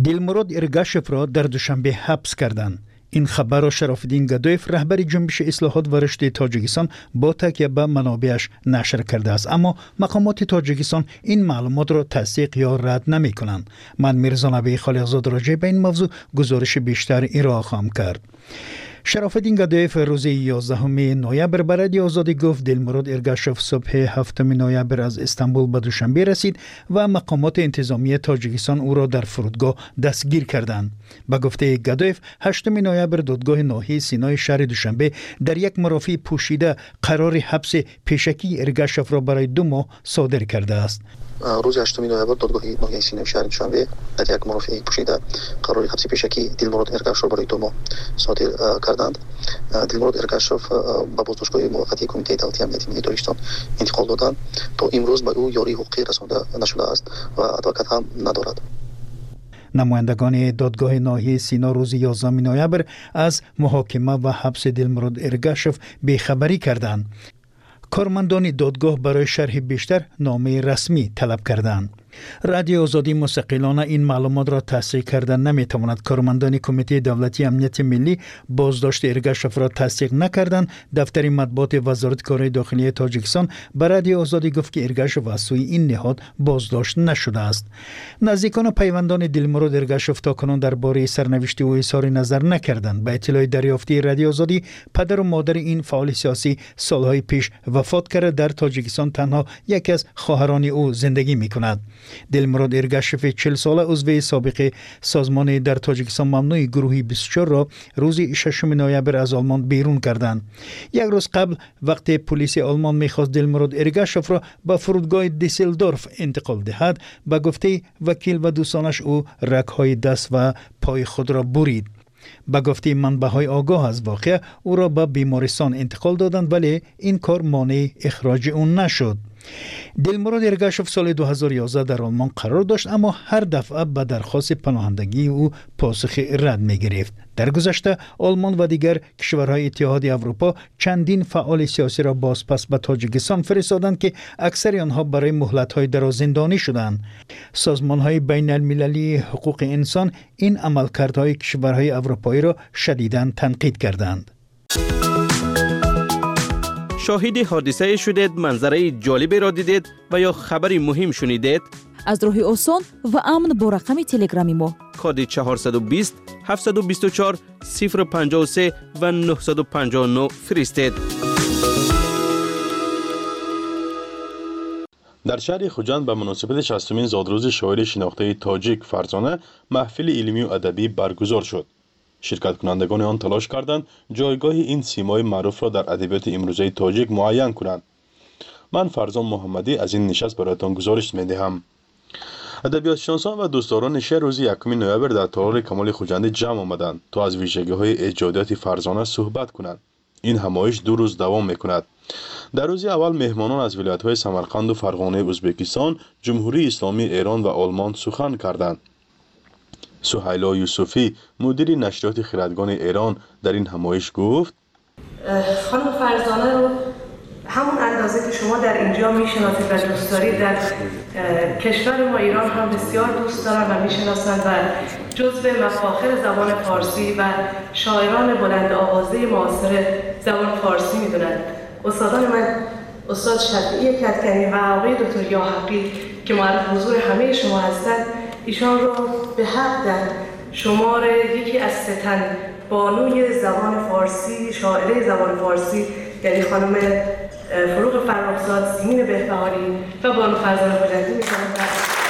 دلمراد ارگاشف را در دوشنبه حبس کردند. این خبر را شرافالدین گدویف رهبر جنبش اصلاحات و رشد تاجیکستان با تکیه به منابعش نشر کرده است، اما مقامات تاجیکستان این معلومات را تصدیق یا رد نمی کنند. من میرزا نبی خالقزاده راجع به این موضوع گزارش بیشتر ارائه خواهم کرد. شرافالدین گدویف روز یازدهم نوامبر به رادیو آزادی گفت دلمراد ارگاشف صبح هفتم نوامبر از استانبول به دوشنبه رسید و مقامات انتظامی تاجیکستان او را در فرودگاه دستگیر کردند. به گفته گدویف هشتم نوامبر دادگاه ناحیه سینای شهر دوشنبه در یک مرافع پوشیده قرار حبس پیشکی ارگاشف را برای دو ماه صادر کرده است. روز هشتم نوامبر دادگاه ناحیه سینای شهر دوشنبه در یک مرافع پوشیده قرار حبس پیشکی دلمراد ارگاشف را برای دو ماه صادر کردند. دلمراد ارگاشف به بازداشتگاه موقتی کمیته دولتی امنیتی ملی تاجیکستان انتقال دادند. تا امروز به او یاری حقوقی رسانده نشده است و ادوکات هم ندارد. نمایندگان دادگاه ناحیه سینا روز یازدهم نوامبر از محاکمه و حبس دلمراد ارگاشف بیخبری کردند. کارمندان دادگاه برای شرح بیشتر نامه رسمی طلب کردند. رادیو آزادی مستقلانه این معلومات را تصحیح کردن نمیتواند. کارمندان کمیته دولتی امنیت ملی بازداشت ارگاشف را تصدیق نکردند. دفتر مطبوعات وزارت کارهای داخلی تاجیکستان به رادیو آزادی گفت که ارگاشف از سوی این نهاد بازداشت نشده است. نزدیکان و پیوندان دلمراد ارگاشف تاکنون درباره سرنوشت او اظهار نظر نکردند. به اطلاع دریافتی رادیو آزادی پدر و مادر این فعال سیاسی سالهای پیش وفات کرده. در تاجیکستان تنها یکی از خواهران او زندگی میکند. دلمراد ارگاشف چهل ساله عضو سابق سازمان در تاجیکستان ممنوع گروهی بیست و چهار را روز ششم نوامبر از آلمان بیرون کردند. یک روز قبل وقتی پلیس آلمان میخواست دلمراد ارگاشف را به فرودگاه دیسلدورف انتقال دهد، به گفته وکیل و دوستانش او رگ‌های دست و پای خود را برید. به گفته منبع‌های آگاه از واقعه او را به بیمارستان انتقال دادند، ولی این کار مانع اخراج او نشد. دلمراد ارگاشف سال دو هزار و یازده در آلمان قرار داشت، اما هر دفعه به درخواست پناهندگی او پاسخ رد می گرفت. در گذشته آلمان و دیگر کشورهای اتحاد اروپا چندین فعال سیاسی را بازپس به تاجیکستان فرستادند که اکثر آنها برای مهلت‌های دراز زندانی شدند. سازمان‌های بین المللی حقوق انسان این عملکردهای کشورهای اروپایی را شدیداً تنقید کردند. شاهد حادثه شدید، منظره جالبی را دیدید و یا خبری مهم شنیدید؟ از راه آسان و امن با رقم تلگرامی ما کد چهارصد و بیست هفتصد و بیست و چهار صفر پنجاه و سه و نهصد و پنجاه و نه فرستید. در شهر خوجند به مناسبت شصتمین زادروز شاعر شناخته تاجیک فرزانه محفل علمی و ادبی برگزار شد. شرکت کنندگان آن تلاش کردند جایگاه این سیمای معروف را در ادبیات امروزه تاجیک معین کنند. من فرزان محمدی از این نشست برایتان گزارش می‌دهم. ادبیات شناسان و دوستداران شهر روز یکم نوامبر در تالار کمال خوجند جمع آمدند تا از ویژگی‌های ایجادیات فرزانه صحبت کنند. این همایش دو روز دوام می‌کند. در روز اول مهمانان از ولایت‌های سمرقند و فرغانه ازبکستان، جمهوری اسلامی ایران و آلمان سخن کردند. سهیلا یوسفی مدیر نشریات خردگان ایران در این همایش گفت: خانم فرزانه رو همون اندازه که شما در اینجا میشناسید و دوست دارید در کشور ما ایران هم بسیار دوست دارن و میشناسند و جزو مفاخر زبان فارسی و شاعران بلند آوازه معاصر زبان فارسی میدونند. استادان من استاد شفیعی کدکنی و آقای دکتر یاحقی که معرف حضور همه شما هستند، ایشان رو به حق در شمار یکی از ستن بانوی زبان فارسی، شاعره زبان فارسی، یعنی خانم فروغ فرخزاد، سیمین بهبهاری و بانو فرزانه حجتی می‌کنند.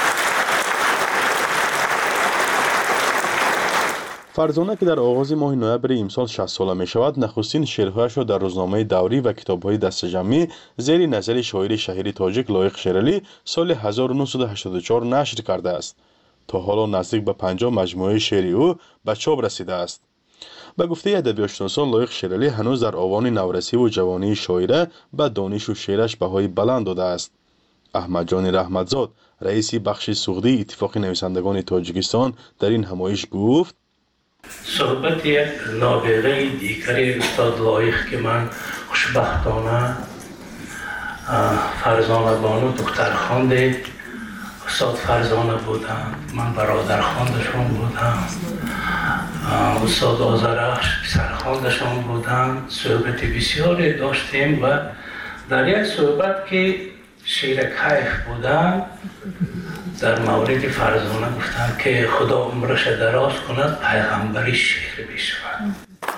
فرزانه که در آغاز ماه نوامبر امسال شصت ساله می شود، نخستین شعرهایش را در روزنامه دوری و کتاب‌های دستجمعی زیر نظر شاعر شهیر تاجیک لایق شیرالی سال هزار و نهصد و هشتاد و چهار نشر کرده است. تا حالا نزدیک به پنجاه مجموعه شعری او به چاپ رسیده است. به گفته ادبیات شناسان، لایق شیرالی هنوز در آوان نورسی و جوانی شاعره به دانش و شعرش بهای بلند داده است. احمد جان رحمتزاد، رئیس بخش سوغدی اتفاق نویسندگان تاجیکستان، در این همایش گفت: صحبت یک نابغه دیگری استاد لایق که من خوشبختانه فرزانه بانو دخترخوانده استاد فرزانه بودن، من برادر خواندشون بودم، استاد آذرخش پسر خواندشون بودن. صحبت بسیاری داشتیم و در یک صحبت که شیر کیف بودن در مورد فرزانه گفتن که خدا عمرش دراز کند پیغمبری شیر بشود.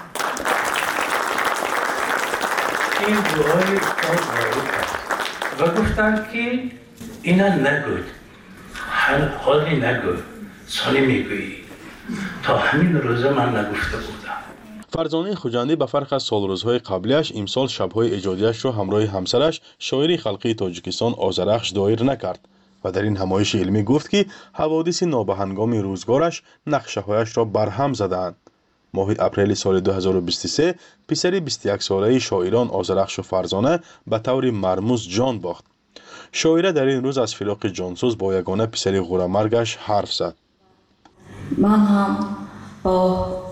این دعای استاد و گفتن که اینا نگوید، حالی نگوید، سالی میگویی. تا همین روزه من نگفته بودم. فرزانه خوجندی به فرق از سالروزهای قبلیش امسال شبهای ایجادیش را همراه همسرش شاعری خلقی تاجیکستان آذرخش دایر نکرد و در این همایش علمی گفت که حوادث نابهنگام روزگارش نقشه‌هایش را برهم زدند. ماه اپریل سال دو هزار و بیست و سه پسری بیست و یک ساله شاعران آذرخش و فرزانه به طور مرموز جان باخت. شاعره در این روز از فراق جانسوز با یگانه پسری غورمرگش حرف زد. من هم با